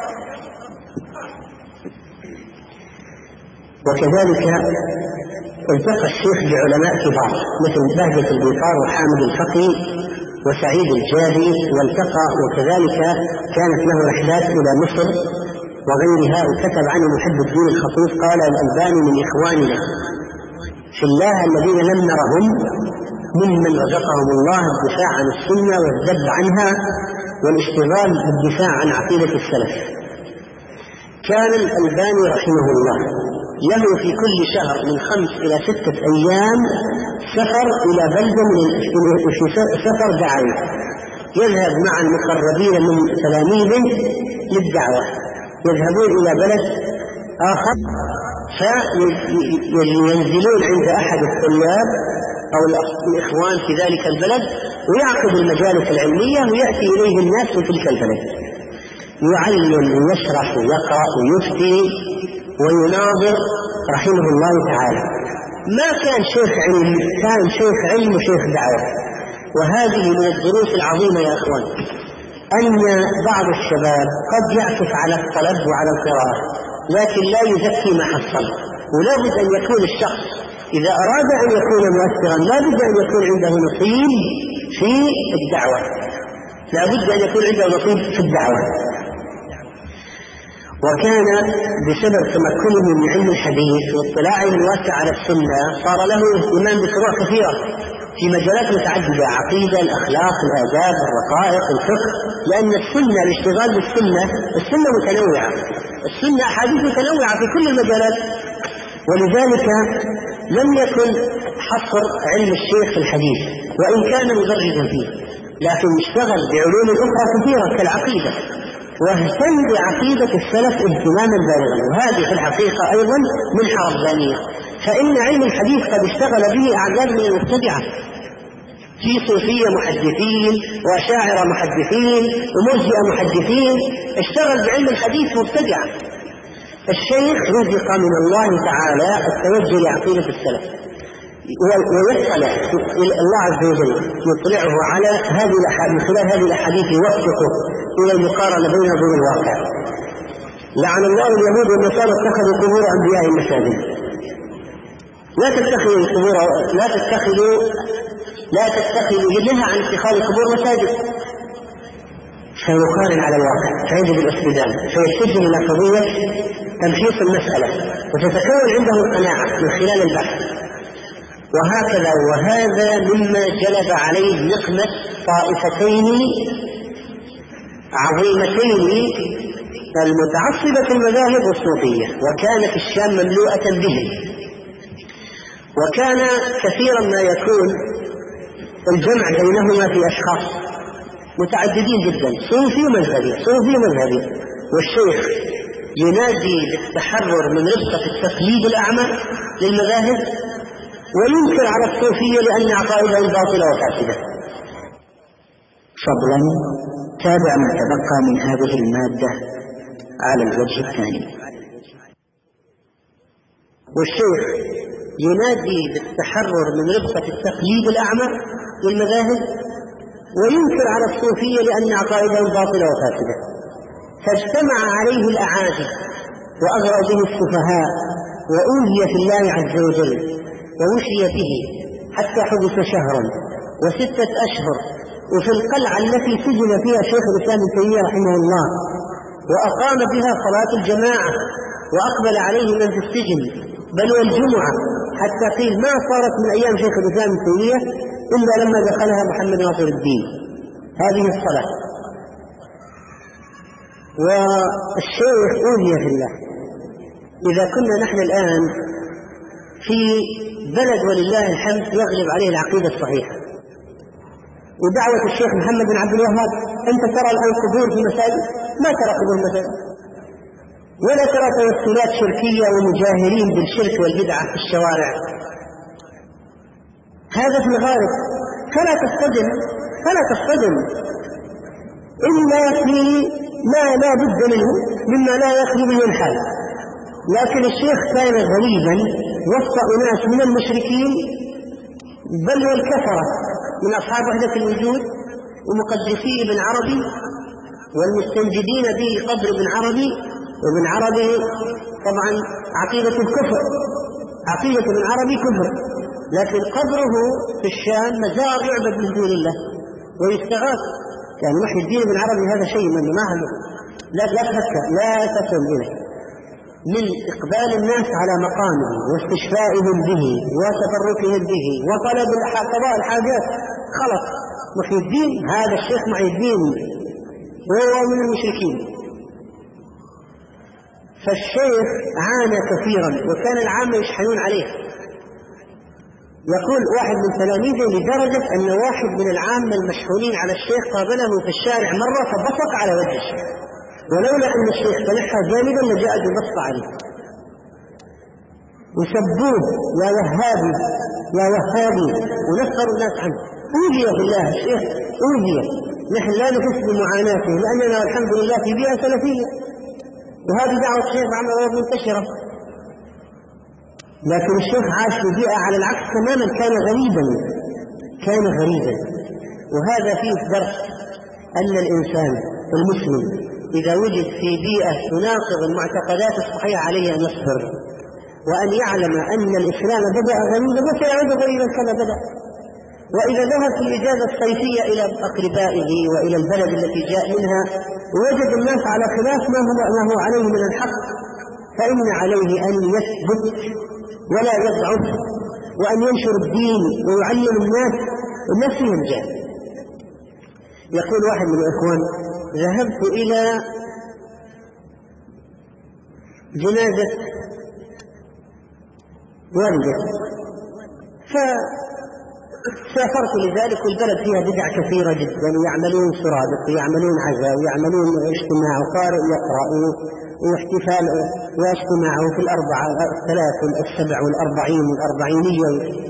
وكذلك التقى الشيخ بعلماء كبار مثل بهجة البيطار وحامد الفقي وسعيد الجابي والتقى، وكذلك كانت له رحلات إلى مصر وغيرها، وكتب عنه محب الدين الخطيب قال: الألباني من إخواننا في الله الذين لم نرهم، ممن رزقهم الله الدفاع عن السنة والذب عنها والاشتغال بالدفاع عن عقيدة السلف. كان الألباني رحمه الله له في كل شهر من خمس إلى ستة أيام سفر إلى بلدة من سفر دعوي، يذهب مع المقربين من تلاميذه للدعوة، يذهبون إلى بلد آخر فينزلون عند أحد الطلاب أو الإخوان في ذلك البلد، ويعقد المجالس العلمية ويأتي إليه الناس في تلك البلد، يعلم ويشرح ويقرأ ويفتي ويناظر رحمه الله تعالى. ما كان شيخ علم، كان شيخ علم وشيخ دعوة. وهذه من الدروس العظيمة يا أخوان، أن بعض الشباب قد يعكف على الطلب وعلى القراءة لكن لا يزكي ما حصل. ولا بد أن يكون الشخص إذا أراد أن يكون مؤثرا لا بد أن يكون عنده نصيب في الدعوة، لا بد أن يكون عنده نصيب في الدعوة. وكان بسبب تمكنه من علم الحديث واطلاعه الواسع على السنة صار له اهتمام بفروع كثيرة في مجالات متعددة: عقيدة، الأخلاق، الآداب، الرقائق، الفقه. لأن السنة، الاشتغال بالسنة، السنة متنوعة، السنة أحاديث متنوعة في كل المجالات، ولذلك لم يكن حصر علم الشيخ في الحديث وإن كان مدرجا فيه، لكن اشتغل بعلوم أخرى كثيرة كالعقيدة، واهتم بعقيدة السلف اهتماما بالغا. وهذه في الحقيقة أيضا منحة ربانية، فإن علم الحديث قد اشتغل به أعداد من المبتدعة، في صوفية محدثين وأشاعرة محدثين ومرجئة محدثين، اشتغل بعلم الحديث مبتدعة. الشيخ رزق من الله تعالى التوجه لعقيدة السلف، ويطلع الله عز وجل يطلعه على هذه الأحاديث، من خلال هذه الأحاديث يوفقه إلى المقارنة بينه وبين الواقع. لعن الله اليهود والنصارى اتخذوا قبور أنبيائهم مساجد. لا تتخذوا قبور، لا تتخذوا لا تتخذوا نهى عن اتخاذ قبور مساجد، فيقارن على الواقع فيجد الاصطدام، فيتجه إلى قضية تمحيص المسألة وتتكون عنده القناعة من خلال البحث. وهكذا، وهذا مما جلب عليه نقمة طائفتين عظيمتين، المتعصبة المذاهب والصوفية، وكانت الشام مملوءة بهم. وكان كثيرا ما يكون الجمع بينهما في أشخاص متعددين جدا، صوفي ومذهبي، صوفي ومذهبي، والشيخ ينادي بالتحرر من ربقة التقليد الأعمى للمذاهب، وينكر على الصوفية لأن عقائدهم باطلة وفاسدة. فضلا تابع ما تبقى من هذه المادة على الوجه الثاني. والشيخ ينادي بالتحرر من ربقة التقليد الأعمى للمذاهب، وينكر على الصوفية لأن عقائدهم باطلة وفاسدة. فاجتمع عليه الأعاجم وأغروا به السفهاء، وأوذي في الله عز وجل ووشي به حتى حدث شهرا وستة أشهر، وفي القلعة التي سجن فيها شيخ الإسلام ابن تيمية رحمه الله، وأقام بها صلاة الجماعة، وأقبل عليه من في السجن بل والجمعة، حتى قيل ما صارت من أيام شيخ الإسلام ابن تيمية إلا لما دخلها محمد ناصر الدين هذه الصلاة. والشيخ أوذي في الله. إذا كنا نحن الآن في بلد ولله الحمد يغلب عليه العقيدة الصحيحة ودعوة الشيخ محمد بن عبد الوهاب، أنت ترى الآن قبور في مساجد؟ ما ترى قبور مساجد، ولا ترى توسلات شركية ومجاهرين بالشرك والبدعة في الشوارع. هذا في الغالب، فلا تصطدم فلا تصطدم إلا في ما لا بد منه مما لا يخلو به الحال. لكن الشيخ كان غريبا وسط أناس من المشركين بل والكفرة من أصحاب وحدة الوجود ومقدسي ابن عربي والمستنجدين به قبر ابن عربي. وابن عربي طبعا عقيدة الكفر، عقيدة ابن عربي كفر، لكن قبره في الشام مزار يعبد من دون الله، ويستغاث. يعني محي الدين بن عربي هذا شيء من ما لا لا تفكر لا تصل إليه من إقبال الناس على مقامه واستشفائهم به وتفرقهم به وطلب قضاء الحاجات. خلص محي الدين هذا الشيخ محي الدين وهو من المشركين. فالشيخ عانى كثيرا وكان العامة يشحنون عليه. يقول واحد من تلاميذه لدرجة أن واحد من العامة المشحونين على الشيخ قابله في الشارع مرة فبصق على وجه الشيخ، ولولا أن الشيخ تنحى جانبا لجاء ببصق عليه وسبوه يا وهابي يا وهابي ونفروا الناس عنه. أوذي بالله الشيخ أوذي. نحن لا نحس بمعاناته لأننا الحمد لله في بيئة سلفية، وهذه دعوة الشيخ محمد غير منتشرة. لكن الشيخ عاش في بيئة على العكس تماما، كان غريبا كان غريبا. وهذا فيه درس أن الإنسان المسلم إذا وجد في بيئة تناقض المعتقدات الصحيحة عليه أن يصبر، وأن يعلم أن الإسلام بدأ غريبا وسيعود غريبا كما بدأ. وإذا ذهب في الإجازة الصيفية إلى أقربائه وإلى البلد التي جاء منها ووجد الناس على خلاف ما هو, ما هو عليه من الحق، فإن عليه أن يثبت ولا يضعف، وأن ينشر الدين ويعلم الناس نفسه الجاه. يقول واحد من الإخوان: ذهبت إلى جنازة والده فسافرت لذلك، والبلد فيها بدع كثيرة جدا، ويعملون سرادق ويعملون عزاء ويعملون اجتماع وقارئ يقرأ واحتفال واجتماعه في الأربعة الثلاث والسبع والأربعين والأربعينية.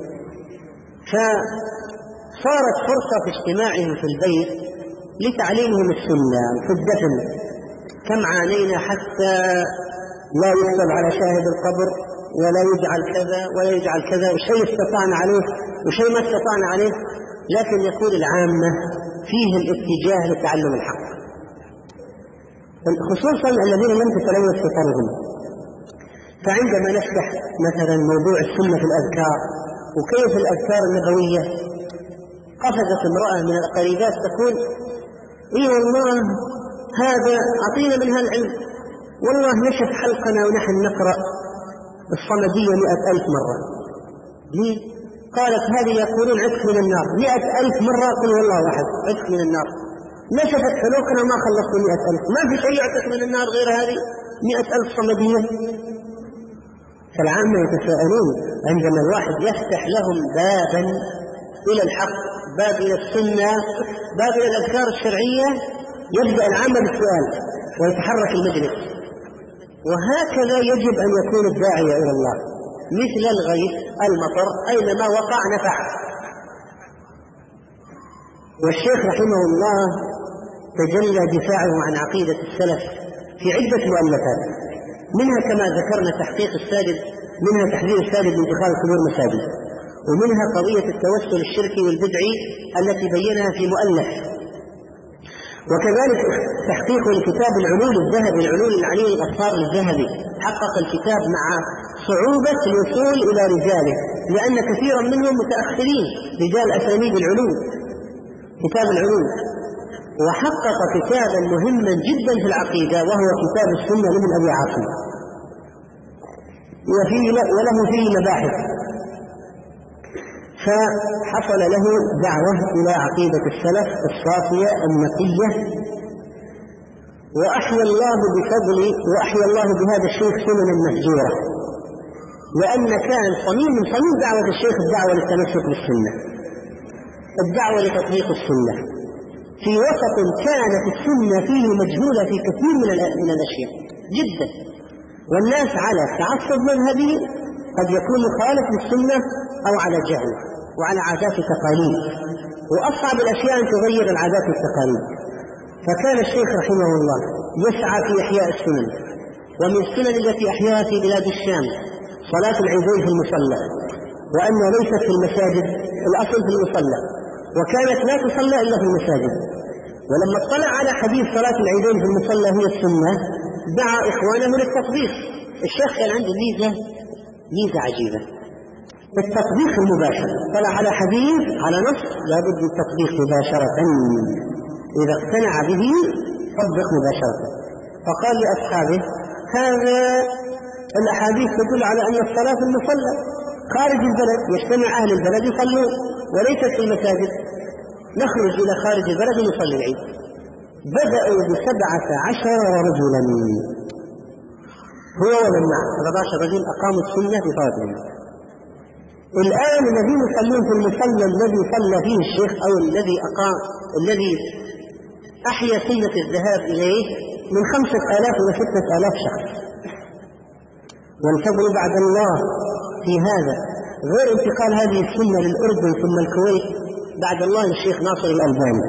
فصارت فرصة في اجتماعهم في البيت لتعليمهم السنة في الدفن. كم عانينا حتى لا يكتب على شاهد القبر ولا يجعل كذا ولا يجعل كذا، وشيء استطعنا عليه وشيء ما استطعنا عليه. لكن يقول العامة فيه الاتجاه لتعلم الحق، خصوصا الذين لم تتلوث فطرهم. فعندما نفتح مثلا موضوع السنة في الأذكار وكيف الأذكار النبوية، قفزت امرأة من القريبات تقول: إيه والله هذا أعطينا منها العلم، والله نشف حلقنا ونحن نقرأ الصمدية مئة ألف مرة. ليه؟ قالت: هذه يقولون عتق من النار مئة ألف مرة، قل والله واحد عتق من النار. نشفت حلوقنا ما خلصوا مئة ألف، ما في شيء يعتق من النار غير هذه مئة ألف صمدية. فالعامة يتساءلون عندما الواحد يفتح لهم بابا إلى الحق، باب إلى السنة، باب إلى الأذكار الشرعية، يبدأ العامة بالسؤال ويتحرك المجلس. وهكذا يجب أن يكون الداعية إلى الله، مثل الغيث المطر أينما وقع نفع. والشيخ رحمه الله تجلى دفاعه عن عقيدة السلف في عدة مؤلفات، منها كما ذكرنا تحقيق السادد، منها تحذير السادد من اتخاذ قبور مساجد، ومنها قضية التوسل الشركي والبدعي التي بينها في مؤلف، وكذلك تحقيق لكتاب العلول الذهبي، العلول العلي الغفار الذهبي، حقق الكتاب مع صعوبة الوصول إلى رجاله لأن كثيرا منهم متأخرين رجال أسانيد العلول، كتاب العلول. وحقق كتابا مهما جدا في العقيدة وهو كتاب السنة لابن أبي عاصم، وفيه وله فيه مباحث. فحصل له دعوة إلى عقيدة السلف الصافية النقية، وأحيا الله بفضل وأحيا الله بهذا الشيخ سننا مهجورة، لأن كان صميم من صميم دعوة الشيخ الدعوة للتمسك بالسنة، الدعوة لتطبيق السنة في وسط كانت السنة فيه مجهولة في كثير من الأشياء جدا، والناس على تعصب مذهبي قد يكون مخالف للسنة أو على جهل وعلى عادات وتقاليد، وأصعب الأشياء أن تغير العادات والتقاليد. فكان الشيخ رحمه الله يسعى في إحياء السنن، ومن السنن التي أحياها في بلاد الشام صلاة العيدين في المصلى، وأنها ليست في المساجد، الأصل في المصلى، وكانت لا تصلى إلا في المساجد. ولما اطلع على حديث صلاة العيدين في المصلى هي السنة دعا إخوانه للتطبيق. الشيخ كان عنده ميزة ميزة عجيبة، التطبيق المباشر، طلع على حديث على نص لابد من التطبيق مباشرة، إذا اقتنع به طبق مباشرة. فقال لأصحابه هذا الأحاديث تدل على أن الصلاة في المصلى خارج البلد، يجتمع أهل البلد يصلون وليس في المساجد، نخرج إلى خارج البلد ونصلي العيد. بدأوا بسبعة عشر رجلا، هو ومن معه سبعة عشر رجل أقاموا السنة في طريقهم. الآن الذين يصلون في المصلى الذي صلى فيه الشيخ أو الذي أقام الذي أحيا سنة الذهاب إليه من خمسة آلاف إلى ستة آلاف شخص، والفضل بعد الله في هذا غير انتقال هذه السنة للأردن ثم الكويت بعد الله الشيخ ناصر الألباني.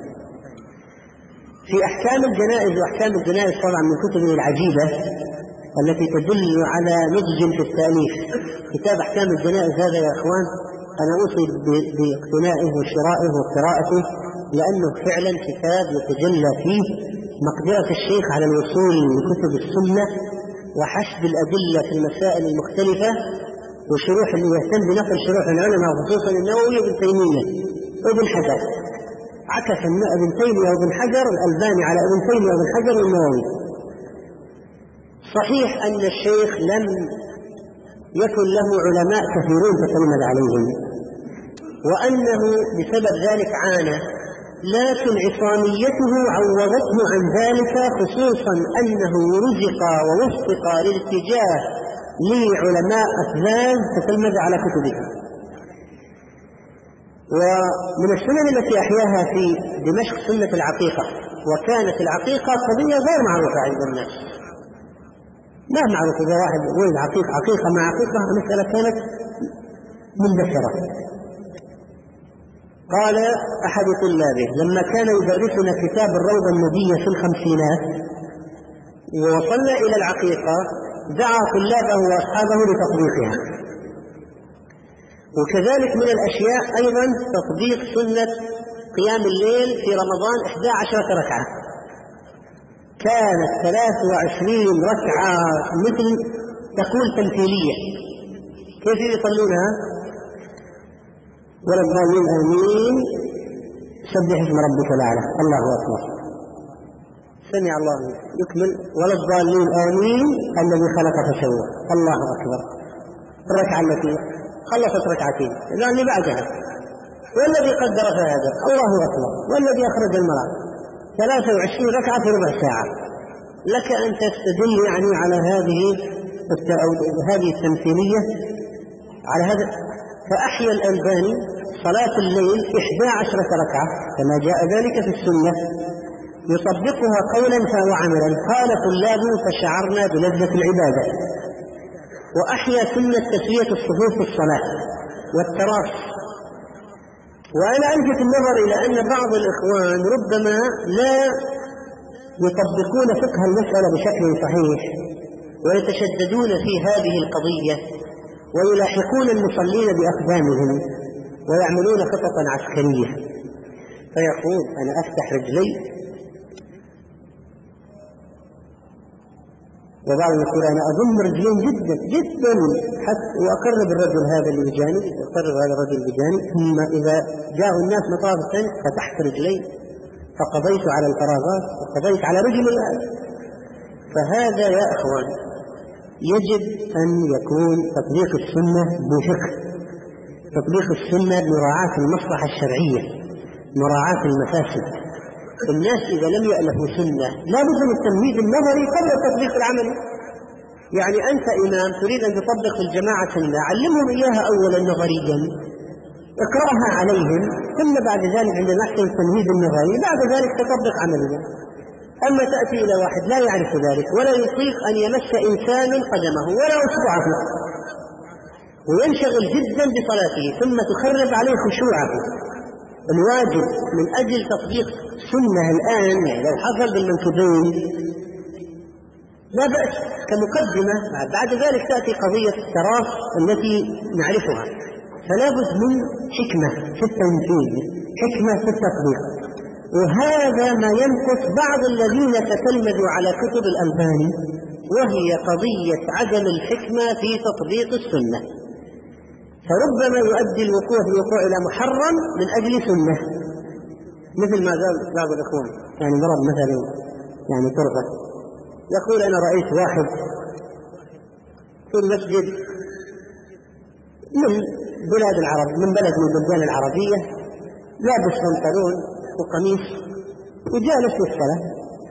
في أحكام الجنائز، وأحكام الجنائز طبعا من كتبه العجيبة التي تدل على نضج في التأليف، كتاب أحكام الجنائز هذا يا أخوان أنا أوصي باقتنائه وشرائه وقراءته، لأنه فعلا كتاب يتجلى فيه مقدرة الشيخ على الوصول لكتب السنة وحشد الأدلة في المسائل المختلفة، وشروح اللي يهتم بنقل شروح العلماء خصوصا النووي وابن تيمية وابن حجر، عكس ابن تيمية وابن حجر الألباني على ابن تيمية وابن حجر والنووي. صحيح أن الشيخ لم يكن له علماء كثيرون تتلمذ عليهم، وأنه بسبب ذلك عانى، لكن عصاميته عوضته عن ذلك، خصوصا أنه رزق ووفق للاتجاه لعلماء أفذاذ تتلمذ على كتبه. ومن السنن التي أحياها في دمشق سنة العقيقة، وكانت العقيقة قضية غير معروفة عند الناس، ما معروف إذا واحد ولد عقيقة عقيقة مع عقيقة، مسألة كانت منتشرة. قال أحد طلابه لما كان يدرسنا كتاب الروضة النبية في الخمسينات ووصلنا إلى العقيقة دعا طلابه وأصحابه لتطبيقها. وكذلك من الأشياء أيضا تطبيق سنة قيام الليل في رمضان إحدى عشرة ركعة، كانت ثلاث وعشرين ركعة مثل تقول تمثيلية. كيف يصلونها؟ ولا الضالين آمين سبح اسم ربك الأعلى الله أكبر سمع الله يكمل ولا الضالين آمين الذي خلق فسوى الله أكبر. الركعة التي خلصت ركعتين الآن اللي بعدها والذي قدر فهذا الله أكبر والذي أخرج المرأة، ثلاثة وعشرين ركعة في ربع ساعة. لك أن تستدل يعني على هذه هذه التمثيلية على هذا. فأحيا الألباني صلاة الليل إحدى عشرة ركعة كما جاء ذلك في السنة، يطبقها قولا وعملا. قال طلابه فشعرنا بلذة العبادة. وأحيا سنة تسوية الصفوف في الصلاة والتراص. وأنا ألفت النظر إلى أن بعض الإخوان ربما لا يطبقون فقه المسألة بشكل صحيح، ويتشددون في هذه القضية ويلاحقون المصلين بأقدامهم ويعملون خططا عسكرية. فيقول أنا أفتح رجلي، وبعض يقول أنا أضم رجلين جدا جدا حتى وأقرب الرجل هذا اللي بجانب، أقرب هذا الرجل بجانب، ثم إذا جاءوا الناس مطاف الثاني فتحت رجلي فقضيت على الفراغات وقضيت على رجل الآن. فهذا يا أخوان يجب أن يكون تطبيق السنة بفقه، تطبيق السنة بمراعاة المصلحة الشرعية، مراعاة المفاسد. الناس إذا لم يألفوا سنة لا بد من التمهيد النظري قبل التطبيق العملي. يعني أنت إمام تريد أن تطبق في الجماعة سنة، علمهم إياها أولا نظريا، اقرأها عليهم، ثم بعد ذلك عندما نحصل التمهيد النظري بعد ذلك تطبق عمليا. أما تأتي إلى واحد لا يعرف ذلك ولا يطيق أن يمس إنسان قدمه ولا أصبعه وينشغل جدا بصلاته ثم تخرب عليه خشوعه. الواجب من أجل تطبيق سنة الآن لو حصل بالمنكبين لا بأس كمقدمة، بعد ذلك تأتي قضية التراص التي نعرفها. فلا بد من حكمة في التنفيذ، حكمة في التطبيق. وهذا ما ينقص بعض الذين تتلمذوا على كتب الألباني، وهي قضية عدم الحكمة في تطبيق السنة. فربما يؤدي الوقوع في الوقوع إلى محرم من أجل سنة، مثل ما قال بعض الإخوان، يعني ضرب مثلا يعني طرقة، يقول أنا رأيت واحد في المسجد من بلاد العرب، من بلد من البلدان العربية، لابس بنطلون وقميص وجالس للصلاة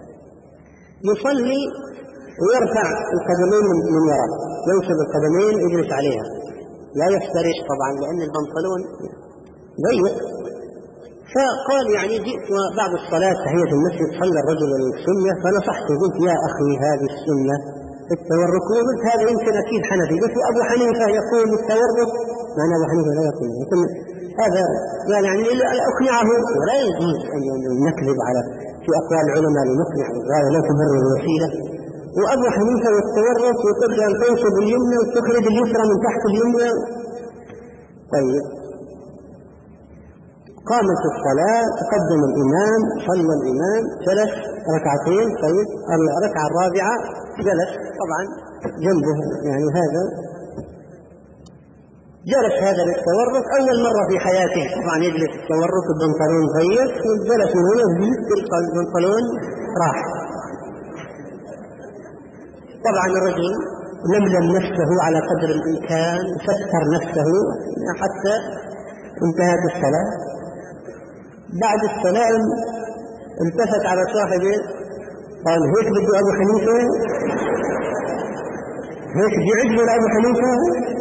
يصلي ويرفع القدمين من وراء، ينصب القدمين ويجلس عليها، لا يفترش طبعا لأن البنطلون ضيق. فقال يعني جئت بعد الصلاة تحية المسجد صلى الرجل السنة فنصحته، قلت يا أخي هذه السنة التورك، وقلت هذا يمكن أكيد حنفي، قلت أبو حنيفة يقول التورك، معنى أبو حنيفة لا يقول هذا، قال يعني أقنعه، ولا يجوز أن نكذب على في أقوال العلماء لنقنع، قال لا تبرر الوسيلة. وأبو حنيفة والتورك يقول أن تنصب اليمنى وتخرج اليسرى من تحت اليمنى. طيب قامت الصلاة، تقدم الإمام، صلى الإمام، جلس ركعتين، طيب الركعة الرابعة جلس طبعا جنبه، يعني هذا جلس هذا للتورك أول مرة في حياته، طبعا يجلس التورك البنطلون ضيق، وجلس من هنا البنطلون راح. طبعا الرجل لملم نفسه على قدر الإمكان، ستر نفسه حتى انتهت الصلاة. بعد السلام التفت على صاحبه قال هيك بده أبو حنيفة، هيك بيعجبه لأبو حنيفة.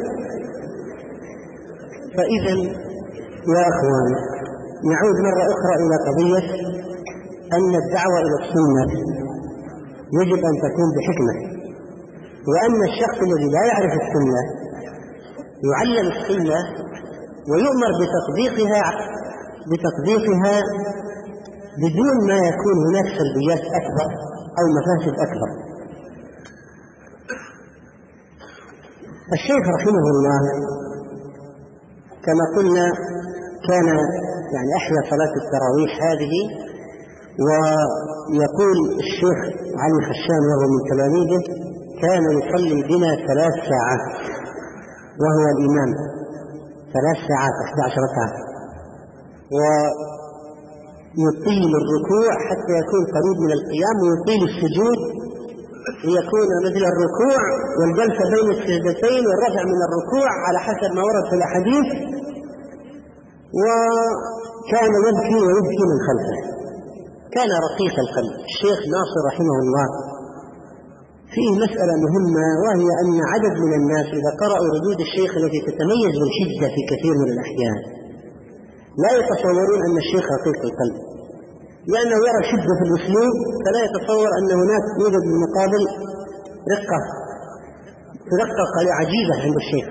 فإذا يا أخوان نعود مرة أخرى إلى قضية أن الدعوة إلى السنة يجب أن تكون بحكمة، وأن الشخص الذي لا يعرف السنة يعلم السنة ويؤمر بتطبيقها بتطبيقها بدون ما يكون هناك سلبيات أكبر أو مفاسد أكبر. الشيخ رحمه الله كما قلنا كان يعني أحيا صلاة التراويح هذه، ويقول الشيخ علي خشان وهو من تلاميذه كان يصلي بنا ثلاث ساعات وهو الإمام، ثلاث ساعات أحد عشر ركعة، ويطيل الركوع حتى يكون قريب من القيام، ويطيل السجود ليكون مثل الركوع والجلسة بين السجدتين والرفع من الركوع على حسب ما ورد في الأحاديث. وكان يبكي ويبكي من خلفه، كان رقيق القلب. الشيخ ناصر رحمه الله فيه مسألة مهمة، وهي أن عدد من الناس إذا قرأوا ردود الشيخ التي تتميز بالشدة في كثير من الأحيان لا يتصورون أن الشيخ رقيق القلب، لأنه يرى شدة في الأسلوب فلا يتصور أن هناك يوجد بالمقابل رقة رقة عجيبة عند الشيخ.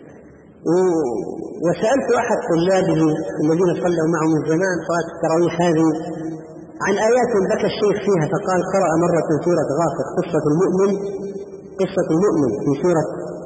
وسألت أحد طلابه الذين صلوا معه من زمان صلاة التراويح هذه عن آيات بكى الشيخ فيها، فقال قرأ مرة في سورة غافر قصة المؤمن قصة المؤمن في سورة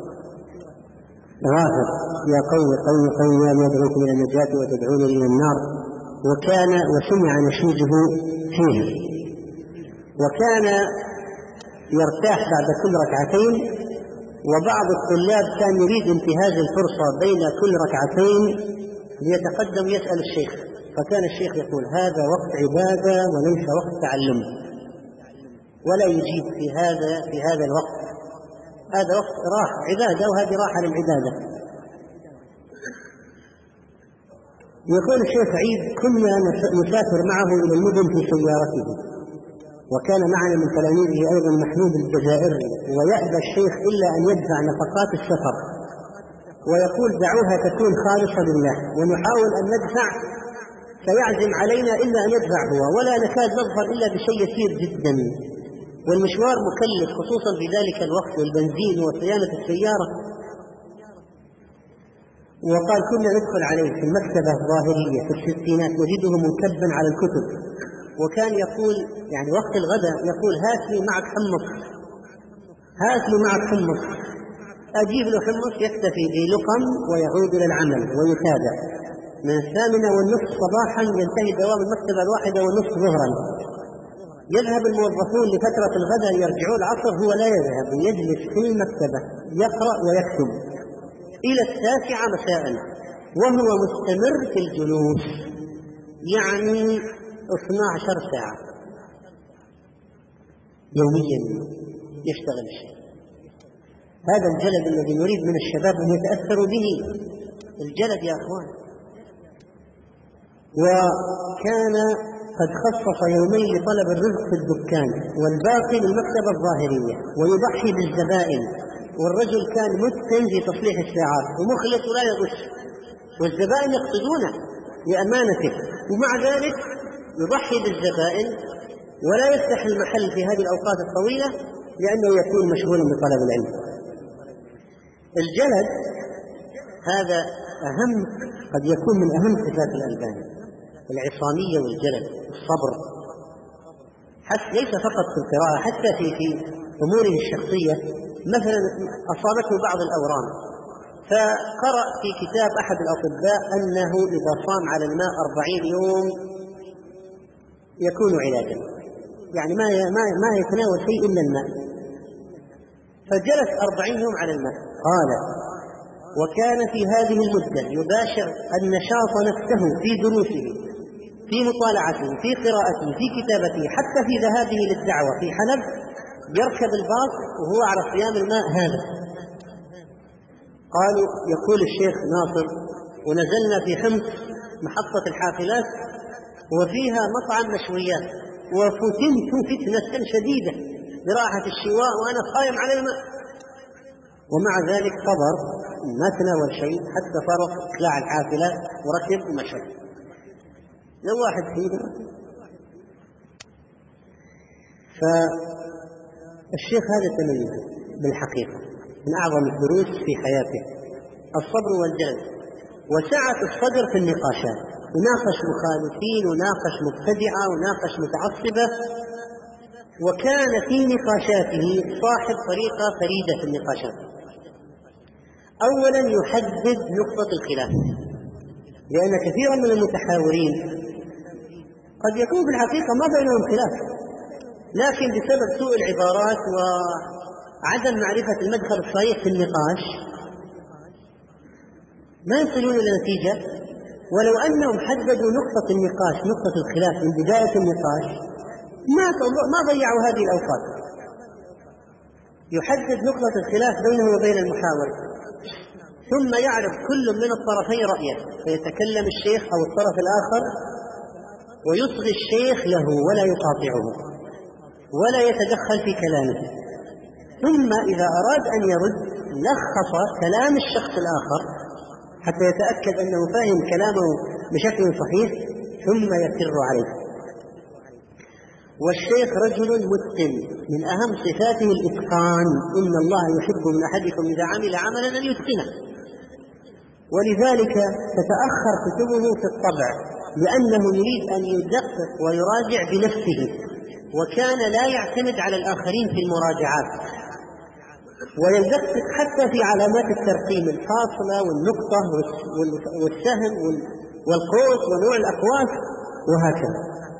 غافر يا قوم قوم قوم يا يدعوكم إلى النجاة وتدعون إلى النار، وكان وسمع نشيده فيه، وكان يرتاح بعد كل ركعتين، وبعض الطلاب كان يريد انتهاز الفرصة بين كل ركعتين ليتقدم يسأل الشيخ، فكان الشيخ يقول هذا وقت عبادة وليس وقت تعلم، ولا يجيب في هذا في هذا الوقت، هذا وقت راحة عبادة وهذه راحة للعبادة. يقول الشيخ عيد كنا نسافر معه إلى المدن في سيارته، وكان معنا من تلاميذه أيضا محمود الجزائري، ويأبى الشيخ إلا أن يدفع نفقات السفر ويقول دعوها تكون خالصة لله، ونحاول أن ندفع فيعزم علينا إلا أن يدفع هو، ولا نكاد نظفر إلا بشيء يسير جدا، والمشوار مكلف خصوصا في ذلك الوقت والبنزين وصيانة السيارة. وقال كنا ندخل عليه في المكتبة الظاهرية في الستينات نجده منكبا على الكتب، وكان يقول يعني وقت الغداء يقول هات لي معك حمص، هات لي معك حمص، أجيب له حمص يكتفي بلقم ويعود إلى العمل ويتابع من الثامنة والنصف صباحا ينتهي دوام المكتبة الواحدة والنصف ظهرا. يذهب الموظفون لفترة الغداء يرجعون العصر، هو لا يذهب، يجلس في المكتبة يقرأ ويكتب. إلى التاسعة مساء، وهو مستمر في الجلوس، يعني اثنتا عشرة ساعة يوميا يشتغل الشيء. هذا الجلد الذي نريد من الشباب أن يتأثروا به، الجلد يا أخوان. وكان قد خصص يومين لطلب الرزق في الدكان والباقي للمكتبة الظاهرية، ويضحي بالزبائن، والرجل كان متقن في تصليح الساعات ومخلص ولا يغش، والزبائن يقصدونه لأمانته، ومع ذلك يضحي بالزبائن ولا يفتح المحل في هذه الأوقات الطويلة لأنه يكون مشغولا بطلب العلم. الجلد هذا أهم، قد يكون من أهم صفات الألباني، العصامية والجلد، الصبر، حتى ليس فقط في القراءة، حتى في في أموره الشخصية. مثلا أصابته بعض الأورام، فقرأ في كتاب أحد الأطباء أنه إذا صام على الماء أربعين يوم يكون علاجا، يعني ما ما ما يتناول شيء إلا الماء، فجلس أربعين يوم على الماء. قال: وكان في هذه المدة يباشر النشاط نفسه في دروسه، في مطالعته، في قراءته، في كتابته، حتى في ذهابه للدعوة في حلب يركب الباص وهو على صيام الماء هذا. قالوا، يقول الشيخ ناصر: ونزلنا في حمص محطة الحافلات وفيها مطعم مشويات، وفتنت فتنة شديدة براحة الشواء وأنا صايم على الماء، ومع ذلك صبر ما تناول شيء حتى فرق إقلاع الحافلة وركب ومشى. لو واحد فينا. فالشيخ هذا تميز بالحقيقة من أعظم الدروس في حياته الصبر والجلد، وسعة الصدر في النقاشات، وناقش مخالفين وناقش مبتدعة وناقش متعصبة، وكان في نقاشاته صاحب طريقة فريدة في النقاشات. أولا يحدد نقطة الخلاف، لأن كثيرا من المتحاورين قد يكون في الحقيقة ما بينهم خلاف، لكن بسبب سوء العبارات وعدم معرفة المدخل الصحيح في النقاش ما يصلون إلى نتيجة. ولو أنهم حددوا نقطة النقاش، نقطة الخلاف من بداية النقاش، ما ما ضيعوا هذه الأوقات. يحدد نقطة الخلاف بينه وبين المحاور، ثم يعرف كل من الطرفين رأيه، فيتكلم الشيخ أو الطرف الآخر ويصغي الشيخ له ولا يقاطعه ولا يتدخل في كلامه، ثم إذا أراد أن يرد لخص كلام الشخص الآخر حتى يتأكد أنه فاهم كلامه بشكل صحيح ثم يسر عليه. والشيخ رجل متقن، من أهم صفاته الإتقان، إن الله يحب من أحدكم إذا عمل عملا أن يتقنه، ولذلك تتأخر كتبه في الطبع لأنه يريد أن يدقق ويراجع بنفسه، وكان لا يعتمد على الآخرين في المراجعات، ويدقق حتى في علامات الترقيم، الفاصلة والنقطة والسهم والقوس ونوع الأقواس وهكذا.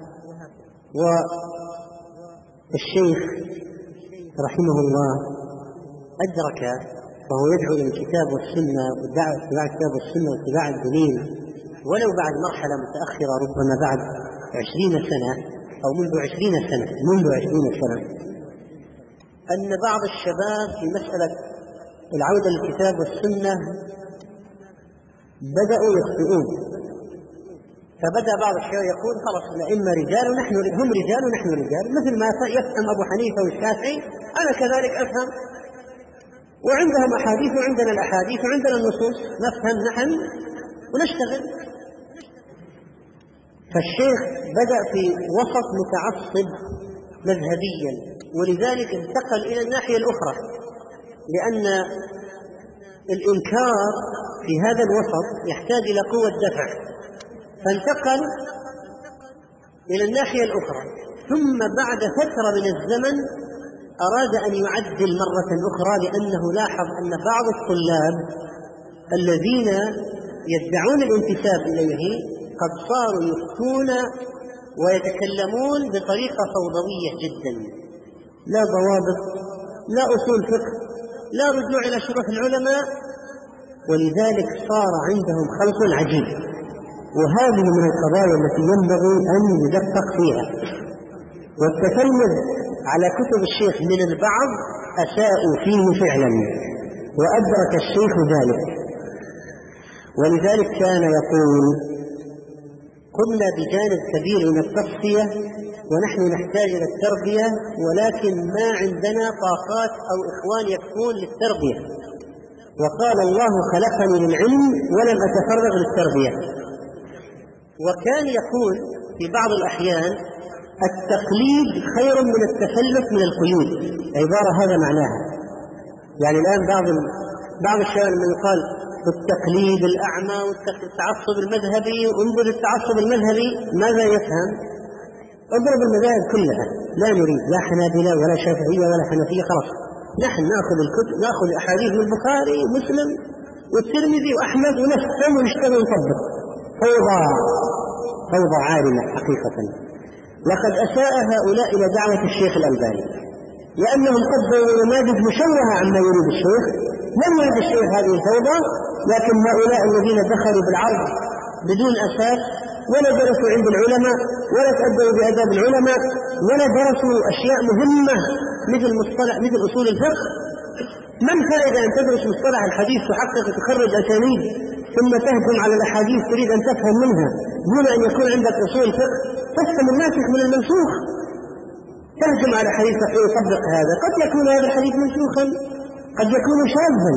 والشيخ رحمه الله أدرك، وهو يدعو للكتاب والسنة والدعوة اتباع الكتاب والسنة واتباع الدليل، ولو بعد مرحلة متأخرة ربما بعد عشرين سنة أو منذ عشرين سنة منذ عشرين سنة أن بعض الشباب في مسألة العودة للكتاب والسنة بدأوا يخطئون، فبدأ بعض الشباب يقول: خلاص الأئمة رجال ونحن هم رجال ونحن رجال، مثل ما يفهم أبو حنيفة والشافعي أنا كذلك أفهم، وعندهم أحاديث وعندنا الأحاديث وعندنا النصوص، نفهم نحن ونشتغل. فالشيخ بدأ في وسط متعصب مذهبيا، ولذلك انتقل إلى الناحية الأخرى، لأن الإنكار في هذا الوسط يحتاج إلى قوة دفع، فانتقل إلى الناحية الأخرى. ثم بعد فترة من الزمن أراد أن يعدل مرة أخرى، لأنه لاحظ أن بعض الطلاب الذين يدعون الانتساب إليه قد صاروا يفتون ويتكلمون بطريقة فوضوية جدا، لا ضوابط، لا أصول فقه، لا رجوع إلى شروح العلماء، ولذلك صار عندهم خلط عجيب، وهذه من القضايا التي ينبغي أن يدقق فيها. والتفرد على كتب الشيخ من البعض أساءوا فيه فعلا، وأدرك الشيخ ذلك، ولذلك كان يقول: قمنا بجانب كبير من التصفية ونحن نحتاج إلى التربية، ولكن ما عندنا طاقات أو إخوان يكفون للتربية، وقال: الله خلقني للعلم ولم أتفرغ للتربية. وكان يقول في بعض الأحيان: التقليد خير من التفلت من القيود. عبارة هذا معناها، يعني الآن بعض بعض الشباب من يقال التقليد الأعمى والتعصب المذهبي، انظر التعصب المذهبي ماذا يفهم؟ اضرب المذاهب كلها، لا نريد لا حنابلة ولا شافعية ولا حنفية، خلاص نحن نأخذ الكتب، نأخذ أحاديث من البخاري ومسلم والترمذي وأحمد ونفهم ونشتغل ونطبق. فوضى فوضى عارمة حقيقة. لقد أساء هؤلاء إلى دعوة الشيخ الألباني، لأنهم قدموا نماذج مشوهة عما يريد الشيخ. لم يريد الشيخ هذه الفوضى، لكن هؤلاء الذين دخلوا بالعرض بدون أساس، ولا درسوا عند العلماء، ولا تأدبوا بآداب العلماء، ولا درسوا أشياء مهمة مثل مصطلح مثل أصول الفقه. ما الفائدة أن تدرس مصطلح الحديث تحقق وتخرج أسانيد، ثم تهجم على الأحاديث تريد أن تفهم منها دون أن يكون عندك أصول فقه؟ تفهم الناسخ من المنسوخ، تهجم على حديث يطبق هذا. قد يكون هذا الحديث منسوخا، قد يكون شاذا.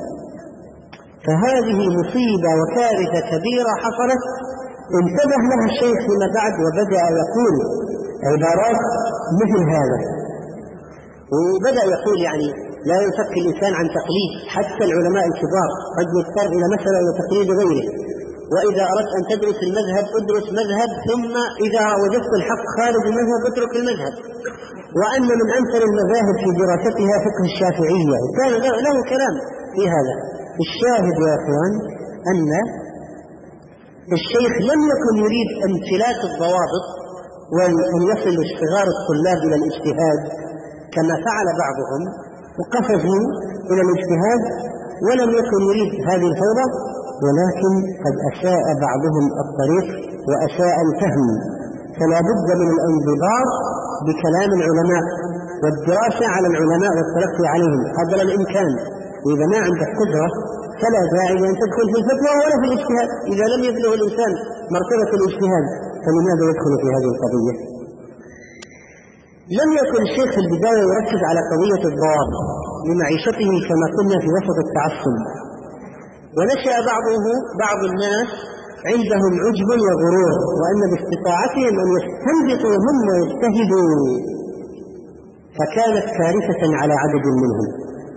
فهذه مصيبة وكارثة كبيرة حصلت، انتبه لها الشيخ فيما بعد وبدأ يقول عبارات مثل هذا، وبدأ يقول يعني لا ينفك الإنسان عن تقليد حتى العلماء الكبار، قد يضطر إلى مسألة وتقليد غيره. وإذا أردت أن تدرس المذهب ادرس مذهب، ثم إذا وجدت الحق خارج المذهب اترك المذهب. وأن من أمثل المذاهب في دراستها فقه الشافعية، كان له كلام في هذا. الشاهد يا أخوان أن الشيخ لم يكن يريد انفلات الضوابط وأن يصل صغار الطلاب إلى الاجتهاد كما فعل بعضهم وقفزوا إلى الاجتهاد، ولم يكن يريد هذه الفوضى، ولكن قد أساء بعضهم الطريق وأساء الفهم. فلا بد من الانضباط بكلام العلماء والدراسة على العلماء والتلقي عليهم قدر الإمكان. وإذا ما عندك قدرة فلا داعي أن تدخل في الفتوى ولا في الاجتهاد. إذا لم يبلغ الإنسان مرتبة الاجتهاد فلماذا يدخل في هذه القضية؟ لم يكن الشيخ في البداية يركز على قضية الضوابط لمعيشته كما قلنا في وسط التعصب، ونشأ بعضه بعض الناس عندهم عجب وغرور، وأن باستطاعتهم أن يستنبطوا هم ويجتهدوا، فكانت كارثة على عدد منهم.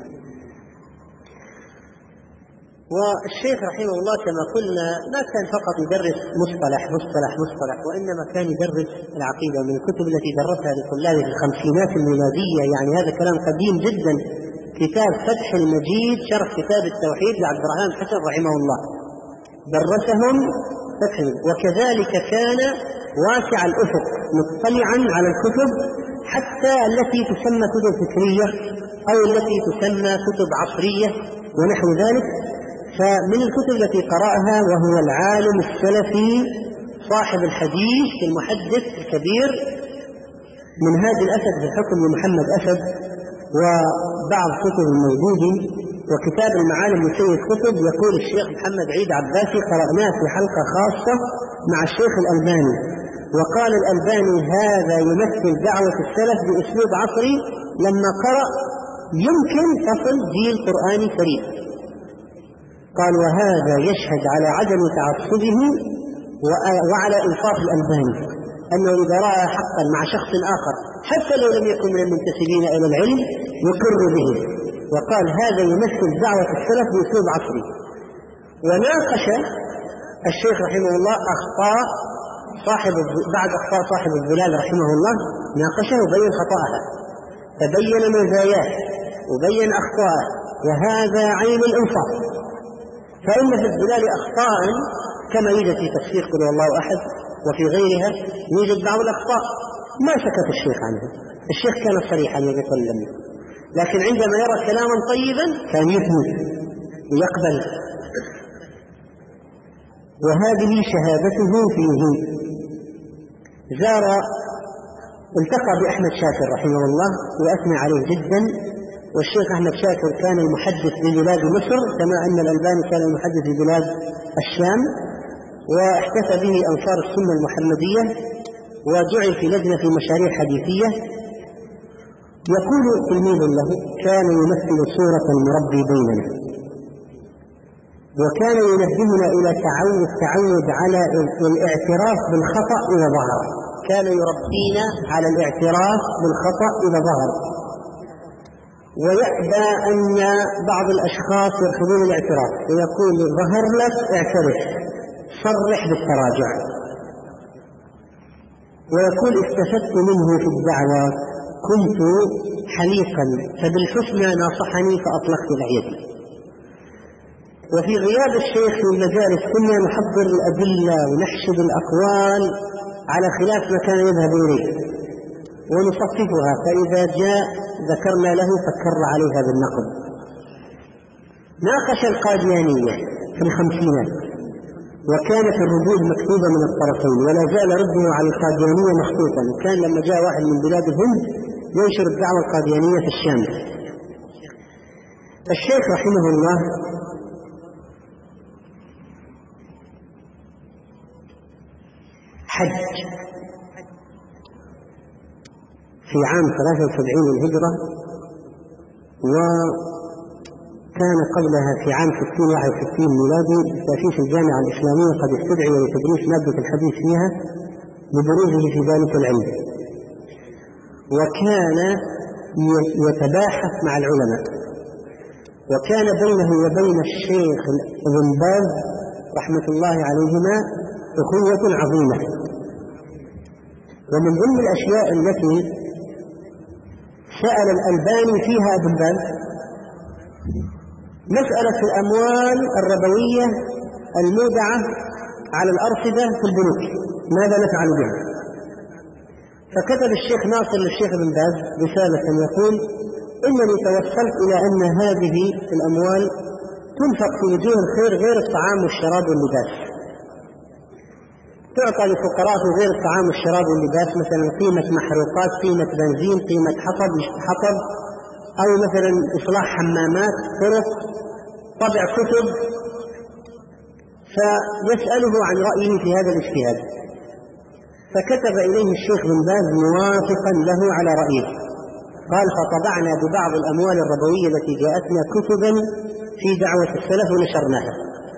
والشيخ رحمه الله كما قلنا ما كان فقط يدرس مصطلح مصطلح مصطلح، وإنما كان يدرس العقيدة من الكتب التي درسها لطلابه في الخمسينات الميلادية. يعني هذا كلام قديم جدا. كتاب فتح المجيد شرح كتاب التوحيد لعبد الرحمن حسن رحمه الله درسهم فتح. وكذلك كان واسع الأفق مطلعا على الكتب حتى التي تسمى كتب فكرية أو التي تسمى كتب عصرية ونحو ذلك. فمن الكتب التي قرأها وهو العالم السلفي صاحب الحديث المحدث الكبير من هادي الأسد في الحكم لمحمد أسد، وبعض كتب الموجودة، وكتاب المعالم لسيد قطب. يقول الشيخ محمد عيد عباسي قرأناه في حلقة خاصة مع الشيخ الألباني، وقال الألباني هذا يمثل دعوة السلف بأسلوب عصري لما قرأ يمكن تصل جيل قرآني فريد. قال وهذا يشهد على عدم تعصبه وعلى إنصاف الألباني، أنه إذا رأى حقا مع شخص آخر حتى لو لم يكن من المنتسبين إلى العلم يقر به. وقال هذا يمثل دعوة السلف بأسلوب عصري. وناقش الشيخ رحمه الله أخطاء صاحب بعد أخطاء صاحب الظلال رحمه الله، ناقشه وبين خطأها، تبين مزاياه وبين أخطاءه، وهذا عين الإنصاف. فإن في الظلال أخطاء كما يوجد في تفسير قل هو الله أحد وفي غيرها يوجد بعض الأخطاء ما سكت الشيخ عنها. الشيخ كان صريحا يتكلم، لكن عندما يرى كلاما طيبا كان يثبت ويقبل وهذه شهادته فيه. زار التقى بأحمد شاكر رحمه الله وأثنى عليه جدا، والشيخ أحمد شاكر كان المحدث ببلاد مصر كما أن الألباني كان المحدث ببلاد الشام، واحتفى به أنصار السنة المحمدية وجعل في لجنة في مشاريع حديثية. يقول تلميذ له: كان يمثل صورة المربي بيننا، وكان ينبهنا إلى تعود التعود على الاعتراف بالخطأ إذا ظهر. كان يربينا على الاعتراف بالخطأ إذا ظهر، ويأبى أن بعض الأشخاص يرفضون الاعتراف ويقول: ظهر لك اعترف، صرح بالتراجع. ويقول: استفدت منه في الدعوة، كنت حليقا فبالحسنى ناصحني فأطلقت لحيتي. وفي غياب الشيخ في المجالس كنا نحضر الأدلة ونحشد الأقوال على خلاف ما كان يذهب إليه ونصففها، فإذا جاء ذكرنا له فكر عليها بالنقد. ناقش القاديانية في الخمسينات، وكانت الردود مكتوبة من الطرفين، ولا زال رده على القاديانية مخطوطا. كان لما جاء واحد من بلاد الهند ينشر الدعوة القاديانية في الشام. الشيخ رحمه الله حج في عام ثلاثة وسبعين للهجرة، وكان قبلها في عام ستين واحد وستين ميلادي تأسيس الجامعة الإسلامية قد استدعي لتدريس مادة الحديث فيها لبروزه في ذلك العلم، وكان يتباحث مع العلماء، وكان بينه وبين الشيخ ابن باز رحمة الله عليهما أخوة عظيمة. ومن ضمن الأشياء التي سأل الألباني فيها ابن باز مسألة الأموال الربوية المودعة على الأرصدة في البنوك، ماذا نفعل بها؟ فكتب الشيخ ناصر للشيخ ابن باز رسالة يقول: إنني توصلت إلى أن هذه الأموال تنفق في وجوه الخير غير الطعام والشراب واللباس، تعطى للفقراء غير الطعام والشراب واللباس، مثلا قيمة محروقات، قيمة بنزين، قيمة حطب حطب أو مثلا إصلاح حمامات، طرق، طبع كتب. فيسأله عن رأيه في هذا الاجتهاد، فكتب إليه الشيخ بن باز موافقا له على رأيه. قال: فطبعنا ببعض الأموال الربوية التي جاءتنا كتبا في دعوة السلف ونشرناها.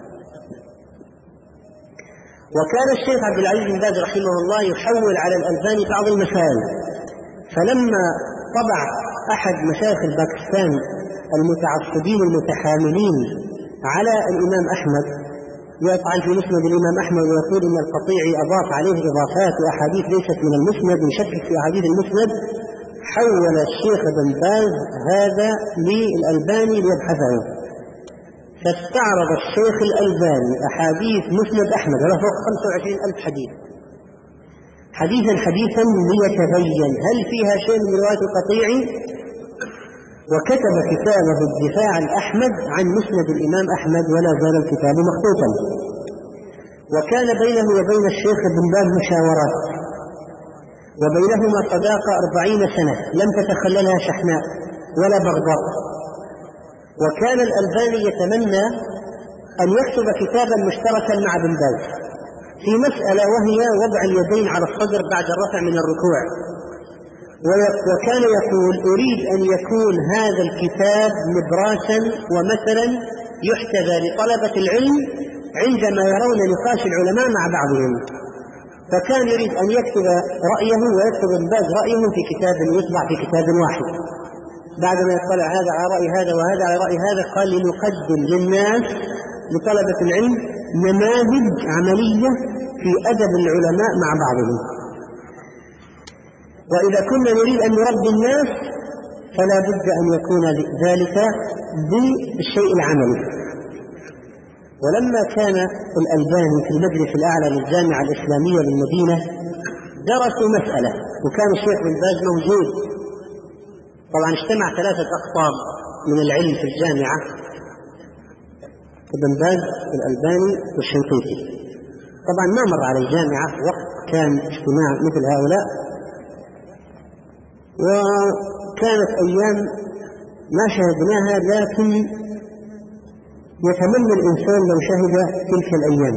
وكان الشيخ عبد العزيز بن باز رحمه الله يحول على الألباني بعض المسائل، فلما طبع أحد مشايخ الباكستان المتعصبين المتحاملين على الإمام أحمد يطعن في مسند الإمام أحمد ويقول إن القطيعي أضاف عليه إضافات وأحاديث ليست من المسند ويشكك في أحاديث المسند، حول الشيخ بن باز هذا للألباني ليبحثه، فاستعرض الشيخ الألباني أحاديث مسند أحمد وله فوق خمسة وعشرين ألف حديث حديثا حديثا ليتبين هل فيها شيء من رواية القطيعي، وكتب كتابه الدفاع الأحمد عن مسند الإمام أحمد، ولا زال الكتاب مخطوطا. وكان بينه وبين الشيخ بن باز مشاورات، وبينهما صداقة أربعين سنة لم تتخللها شحناء ولا بغضاء. وكان الألباني يتمنى أن يكتب كتابا مشتركا مع بن باز في مسألة، وهي وضع اليدين على الصدر بعد الرفع من الركوع. وكان يقول: أريد أن يكون هذا الكتاب نبراسا ومثلا يحتذى لطلبة العلم عندما يرون نقاش العلماء مع بعضهم. فكان يريد أن يكتب رأيه ويكتب ابن باز رأيه في كتاب يطبع في كتاب واحد، بعدما يطلع هذا على رأي هذا وهذا على رأي هذا، قال: لنقدم للناس لطلبة العلم نماذج عملية في أدب العلماء مع بعضهم، وإذا كنا نريد أن نربي الناس فلا بد أن يكون ذلك بالشيء العملي. ولما كان الألباني في المجلس الأعلى للجامعة الإسلامية بالمدينة درسوا مسألة، وكان الشيخ بن باز موجود. طبعا اجتمع ثلاثة أقطاب من العلم في الجامعة: ابن باز، الألباني، والشنقيطي. طبعا ما مر علي جامعة وقت كان اجتماع مثل هؤلاء، وكانت أيام ما شاهدناها، لكن يتمنى الإنسان لو شهد تلك الأيام.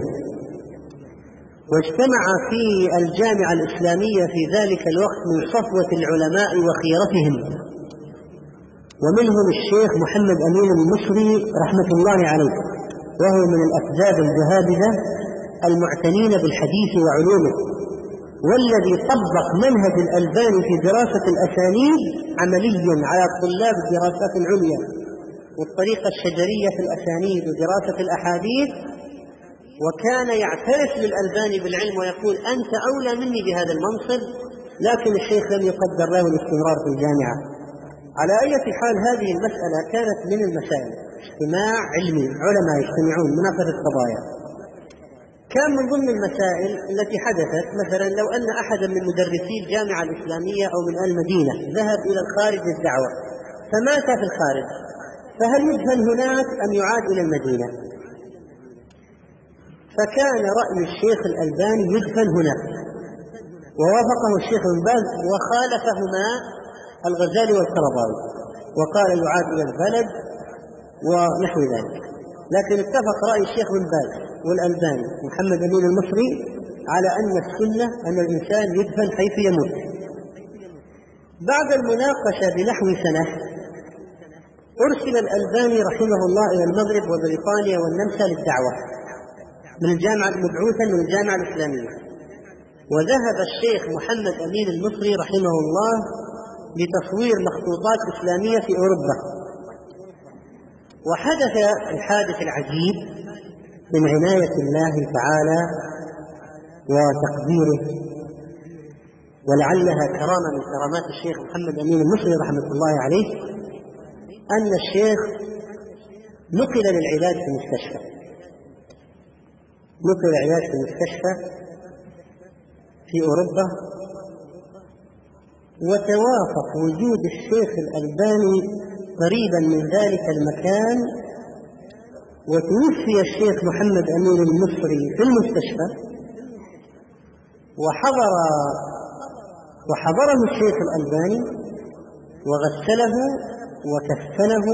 واجتمع في الجامعة الإسلامية في ذلك الوقت من صفوة العلماء وخيرتهم، ومنهم الشيخ محمد أمين المصري رحمة الله عليه، وهو من الأكذاب الجهابذة المعتنين بالحديث وعلومه، والذي طبق منهج الألباني في دراسة الأسانيد عمليا على طلاب الدراسات العليا، والطريقة الشجرية في الأسانيد ودراسة الأحاديث، وكان يعترف للألباني بالعلم ويقول أنت أولى مني بهذا المنصب، لكن الشيخ لم يقدر له الاستمرار في الجامعة. على أي حال هذه المسألة كانت من المسائل، اجتماع علمي، علماء يجتمعون مناقشة قضايا. كان من ضمن المسائل التي حدثت مثلا لو أن أحدا من مدرسي الجامعة الإسلامية أو من المدينة ذهب إلى الخارج للدعوة فمات في الخارج، فهل يدفن هناك أم يعاد إلى المدينة؟ فكان رأي الشيخ الألباني يدفن هناك، ووافقه الشيخ ابن باز، وخالفهما الغزالي والقرضاوي وقال يعاد إلى البلد ونحو ذلك. لكن اتفق رأي الشيخ ابن باز والألباني محمد أمين المصري على أن السنة أن الإنسان يدفن حيث يموت. بعد المناقشة بنحو سنة أرسل الألباني رحمه الله إلى المغرب وبريطانيا والنمسا للدعوة من الجامعة مبعوثا من الجامعة الإسلامية، وذهب الشيخ محمد أمين المصري رحمه الله لتصوير مخطوطات إسلامية في أوروبا. وحدث الحادث العجيب من عناية الله تعالى وتقديره، ولعلها كرامة من كرامات الشيخ محمد أمين المصري رحمة الله عليه، أن الشيخ نقل للعلاج في المستشفى، نقل العلاج في المستشفى في أوروبا، وتوافق وجود الشيخ الألباني قريبا من ذلك المكان، وتوفي الشيخ محمد أمين المصري في المستشفى، وحضر وحضره الشيخ الألباني وغسله وكفنه.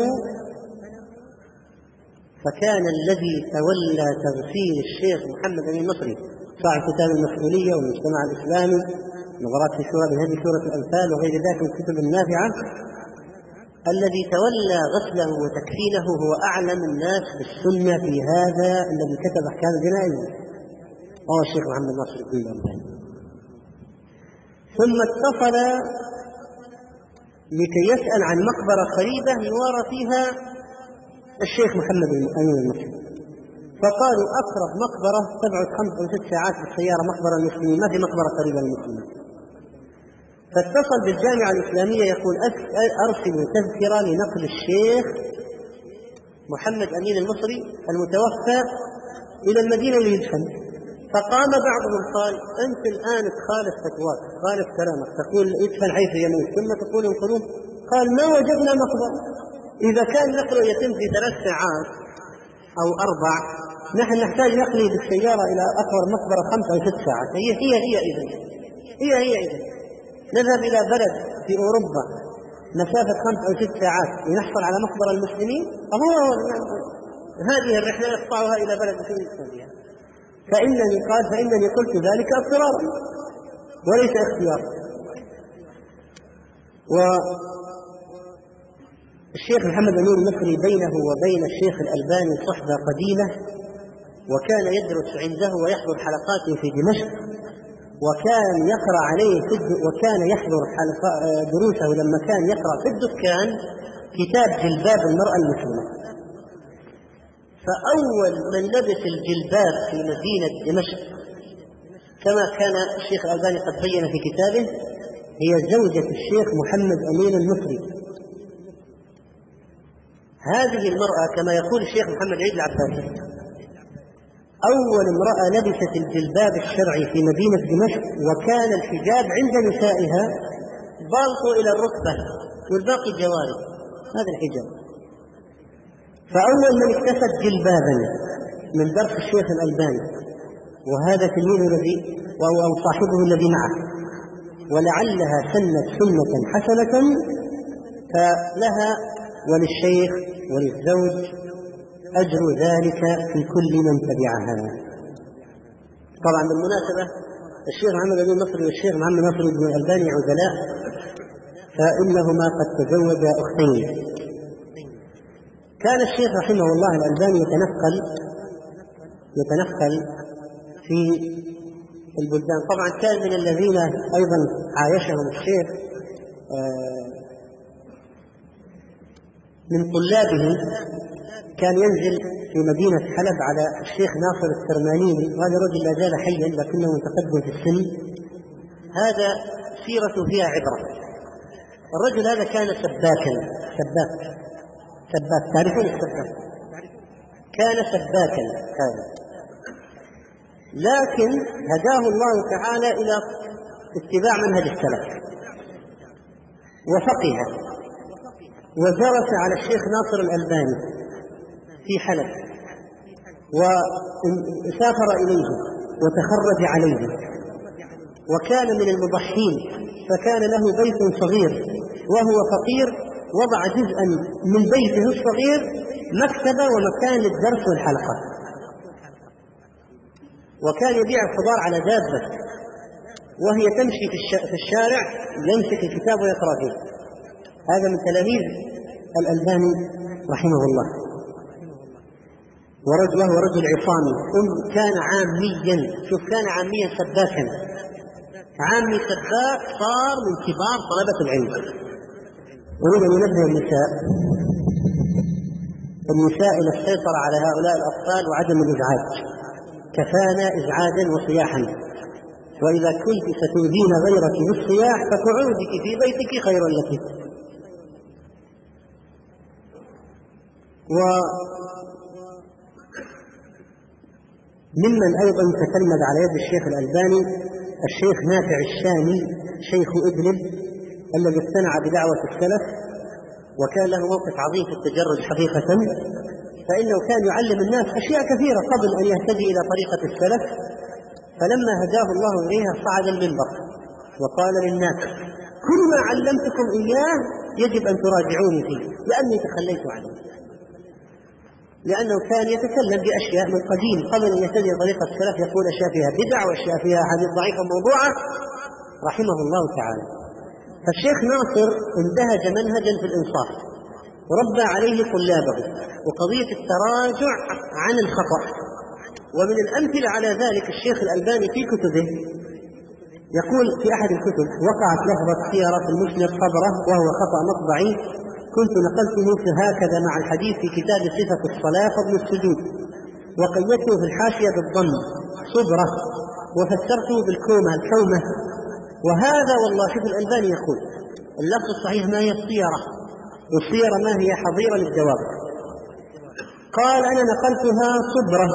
فكان الذي تولى تغسيل الشيخ محمد أمين المصري صاحب كتاب المسؤولية والمجتمع الإسلامي، نظرات في سورة بهذه سورة الأنفال وغير ذلك من الكتب النافعة، الذي تولى غسله وتكفينه هو أعلم الناس بالسنة في هذا الذي كتب أحكام الجنائز، هو الشيخ محمد ناصر الدين الألباني. ثم اتصل لكي يسأل عن مقبرة قريبة يوارى فيها الشيخ محمد أمين المصري، فقالوا أقرب مقبرة تبعد خمس أو ست ساعات بالسيارة مقبرة المسلمين، ما في مقبرة قريبة للمسلمين. فاتصل بالجامعة الإسلامية يقول أرسلوا تذكرة لنقل الشيخ محمد أمين المصري المتوفى إلى المدينة ليدفن. فقام بعضهم قال أنت الآن تخالف فتواك، تخالف كلامك، تقول يدفن حيث يموت ثم تقول انقلوب. قال ما وجدنا مقبرة، إذا كان نقله يتم في ثلاث ساعات أو أربع، نحن نحتاج نقله بالسيارة إلى أقرب مقبرة خمس أو ست ساعات. هي هي هي إذن هي هي إذن نذهب إلى بلد في أوروبا مسافة خمس أو ست ساعات لنحصل على مقبرة المسلمين، أهو هذه الرحلة نقطعها إلى بلد في السعودية. فإنني قال فإنني قلت ذلك اضطرارا وليس اختيارا. والشيخ محمد أمين المصري بينه وبين الشيخ الألباني صحبة قديمة، وكان يدرس عنده ويحضر حلقاته في دمشق، وكان يقرأ عليه في وكان يحضر دروسه لما كان يقرأ في الدكان كتاب جلباب المرأة المسلمة. فأول من لبس الجلباب في مدينة دمشق كما كان الشيخ الألباني قد بين في كتابه هي زوجة الشيخ محمد أمين المصري. هذه المرأة كما يقول الشيخ محمد عيد العباسي أول امرأة لبست الجلباب الشرعي في مدينة دمشق، وكان الحجاب عند نسائها بالطو إلى الركبة والباقي جوارب، هذا الحجاب. فأول من اكتسب جلبابا من درس الشيخ الألباني وهذا تلميذه الذي أو صاحبه الذي معه، ولعلها سنت سنة حسنة فلها وللشيخ وللزوج أجر ذلك في كل من تبعها. طبعا بالمناسبة الشيخ محمد بن نصر والشيخ محمد نصر بن الألباني عزلاء، فإنهما قد تزوجا أختين. كان الشيخ رحمه الله الألباني يتنقل يتنقل في البلدان. طبعا كان من الذين أيضا عايشهم الشيخ من طلابه كان ينزل في مدينة حلب على الشيخ ناصر السرمانيني، وهذا رجل لا زال حيا لكنه متقدم في السن. هذا سيرته فيها عبرة. الرجل هذا كان سباكا سباك سباك تعرفون السباك؟ كان سباكا هذا، لكن هداه الله تعالى إلى اتباع منهج السلف وفقه، ودرس على الشيخ ناصر الألباني في حلب وسافر إليه وتخرج عليه، وكان من المضحين، فكان له بيت صغير وهو فقير، وضع جزءا من بيته الصغير مكتبة ومكان للدرس والحلقة، وكان يبيع الخضار على دابة وهي تمشي في الشارع يمسك الكتاب ويقرأ فيه. هذا من تلاميذ الألباني رحمه الله، وهو رجل عصامي. كان عاميا، شوف كان عاميا سباكا، عامي سباك صار من كبار طلبة العلم. أريد أن ينبه النساء النساء إلى السيطرة على هؤلاء الأطفال وعدم الإزعاج، كفانا إزعاجا وصياحا، وإذا كنت ستؤذين غيرك بالصياح فقعودك في بيتك خير لك. وممن أيضا تكلم على يد الشيخ الألباني الشيخ نافع الشامي شيخ إدلب الذي اقتنع بدعوة السلف، وكان له موقف عظيم في التجرد حقيقة، فإنه كان يعلم الناس أشياء كثيرة قبل أن يهتدي إلى طريقة السلف. فلما هداه الله إليها صعد المنبر وقال للناس: كل ما علمتكم إياه يجب أن تراجعوني فيه لأني تخليت عنه، لأنه كان يتكلم بأشياء من قديم قبل أن يهتدي طريقة السلف، يقول أشياء فيها بدع وأشياء فيها حديث ضعيفة موضوعة رحمه الله تعالى. فالشيخ ناصر اندهج منهجا في الإنصاف وربى عليه طلابه وقضية التراجع عن الخطأ. ومن الأمثلة على ذلك الشيخ الألباني في كتبه يقول في أحد الكتب: وقعت لفظة سيارة المسند صبرة وهو خطأ مطبعي، كنت نقلته في هكذا مع الحديث في كتاب صفة الصلاة فضل السجود، وقيدته في الحاشية بالضم صبرة، وفسرته بالكومة الكومة. وهذا والله شوف الألباني يقول اللفظ الصحيح ما هي السيارة، والسيارة ما هي حظيرة للجواب. قال: أنا نقلتها صبرة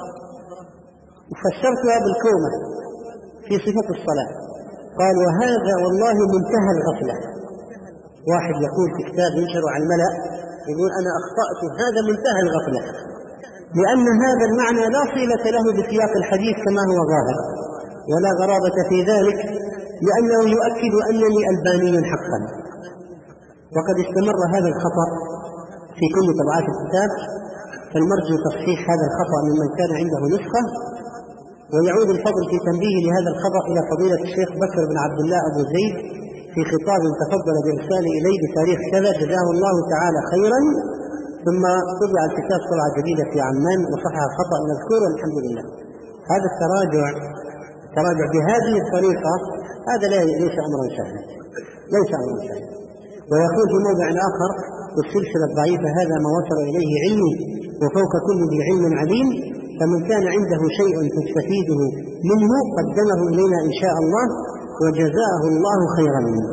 وفسرتها بالكومة في صفة الصلاة. قال: وهذا والله منتهى الغفلة. واحد يقول في كتاب ينشر على الملأ يقول: أنا أخطأت، هذا منتهى الغفلة، لأن هذا المعنى لا صلة له بسياق الحديث كما هو ظاهر، ولا غرابة في ذلك، لأنه يؤكد أنني ألباني حقا. وقد استمر هذا الخطأ في كل طبعات الكتاب، فالمرجو تصحيح هذا الخطأ ممن كان عنده نسخة. ويعود الفضل في تنبيه لهذا الخطأ إلى فضيلة الشيخ بكر بن عبد الله أبو زيد في خطاب تفضل بإرساله إليه بتاريخ كذا، جزاه الله تعالى خيرا. ثم طبع الكتاب طبعة جديدة في عمان وصحح الخطأ المذكور، والحمد لله. هذا التراجع التراجع بهذه الطريقة هذا ليس أمرا سهلا، ليس أمرا سهلا. ويقول في موضع آخر: والسلسلة الضعيفة هذا ما وصل إليه علمي، وفوق كل ذي علم عليم، فمن كان عنده شيء تستفيده منه قدمه إلينا إن شاء الله، وجزاه الله خيرا منه.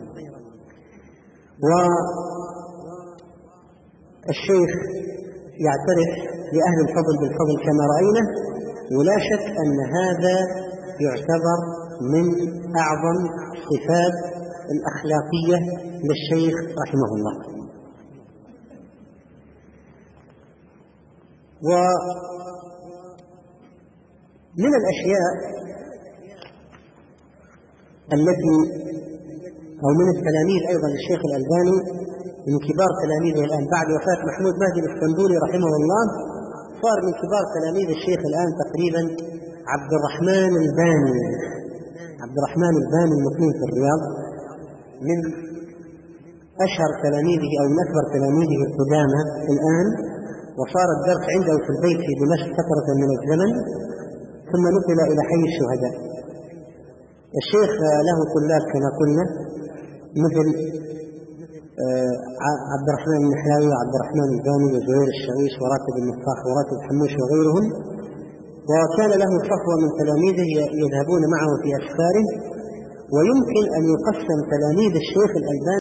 والشيخ يعترف لأهل الفضل بالفضل كما رأينا، ولا شك أن هذا يعتبر من أعظم الصفات الأخلاقية للشيخ رحمه الله. من الأشياء التي أو من التلاميذ أيضا الشيخ الألباني من كبار تلاميذه الآن بعد وفاة محمود مهدي الاسطنبولي رحمه الله، صار من كبار تلاميذ الشيخ الآن تقريبا عبد الرحمن الباني. عبد الرحمن الباني المقيم في الرياض من أشهر تلاميذه أو من أكبر تلاميذه القدامى الآن، وصار الدرس عنده في البيت في دمشق فترة من الزمن، ثم نقل إلى حي الشهداء. الشيخ له طلاب كما قلنا مثل عبد الرحمن النحلاوي وعبد الرحمن الباني وزهير الشعيش وراتب المفتاح وراتب الحموش وغيرهم، وكان له صفوة من تلاميذه يذهبون معه في أسفاره. ويمكن أن يقسم تلاميذ الشيخ الألباني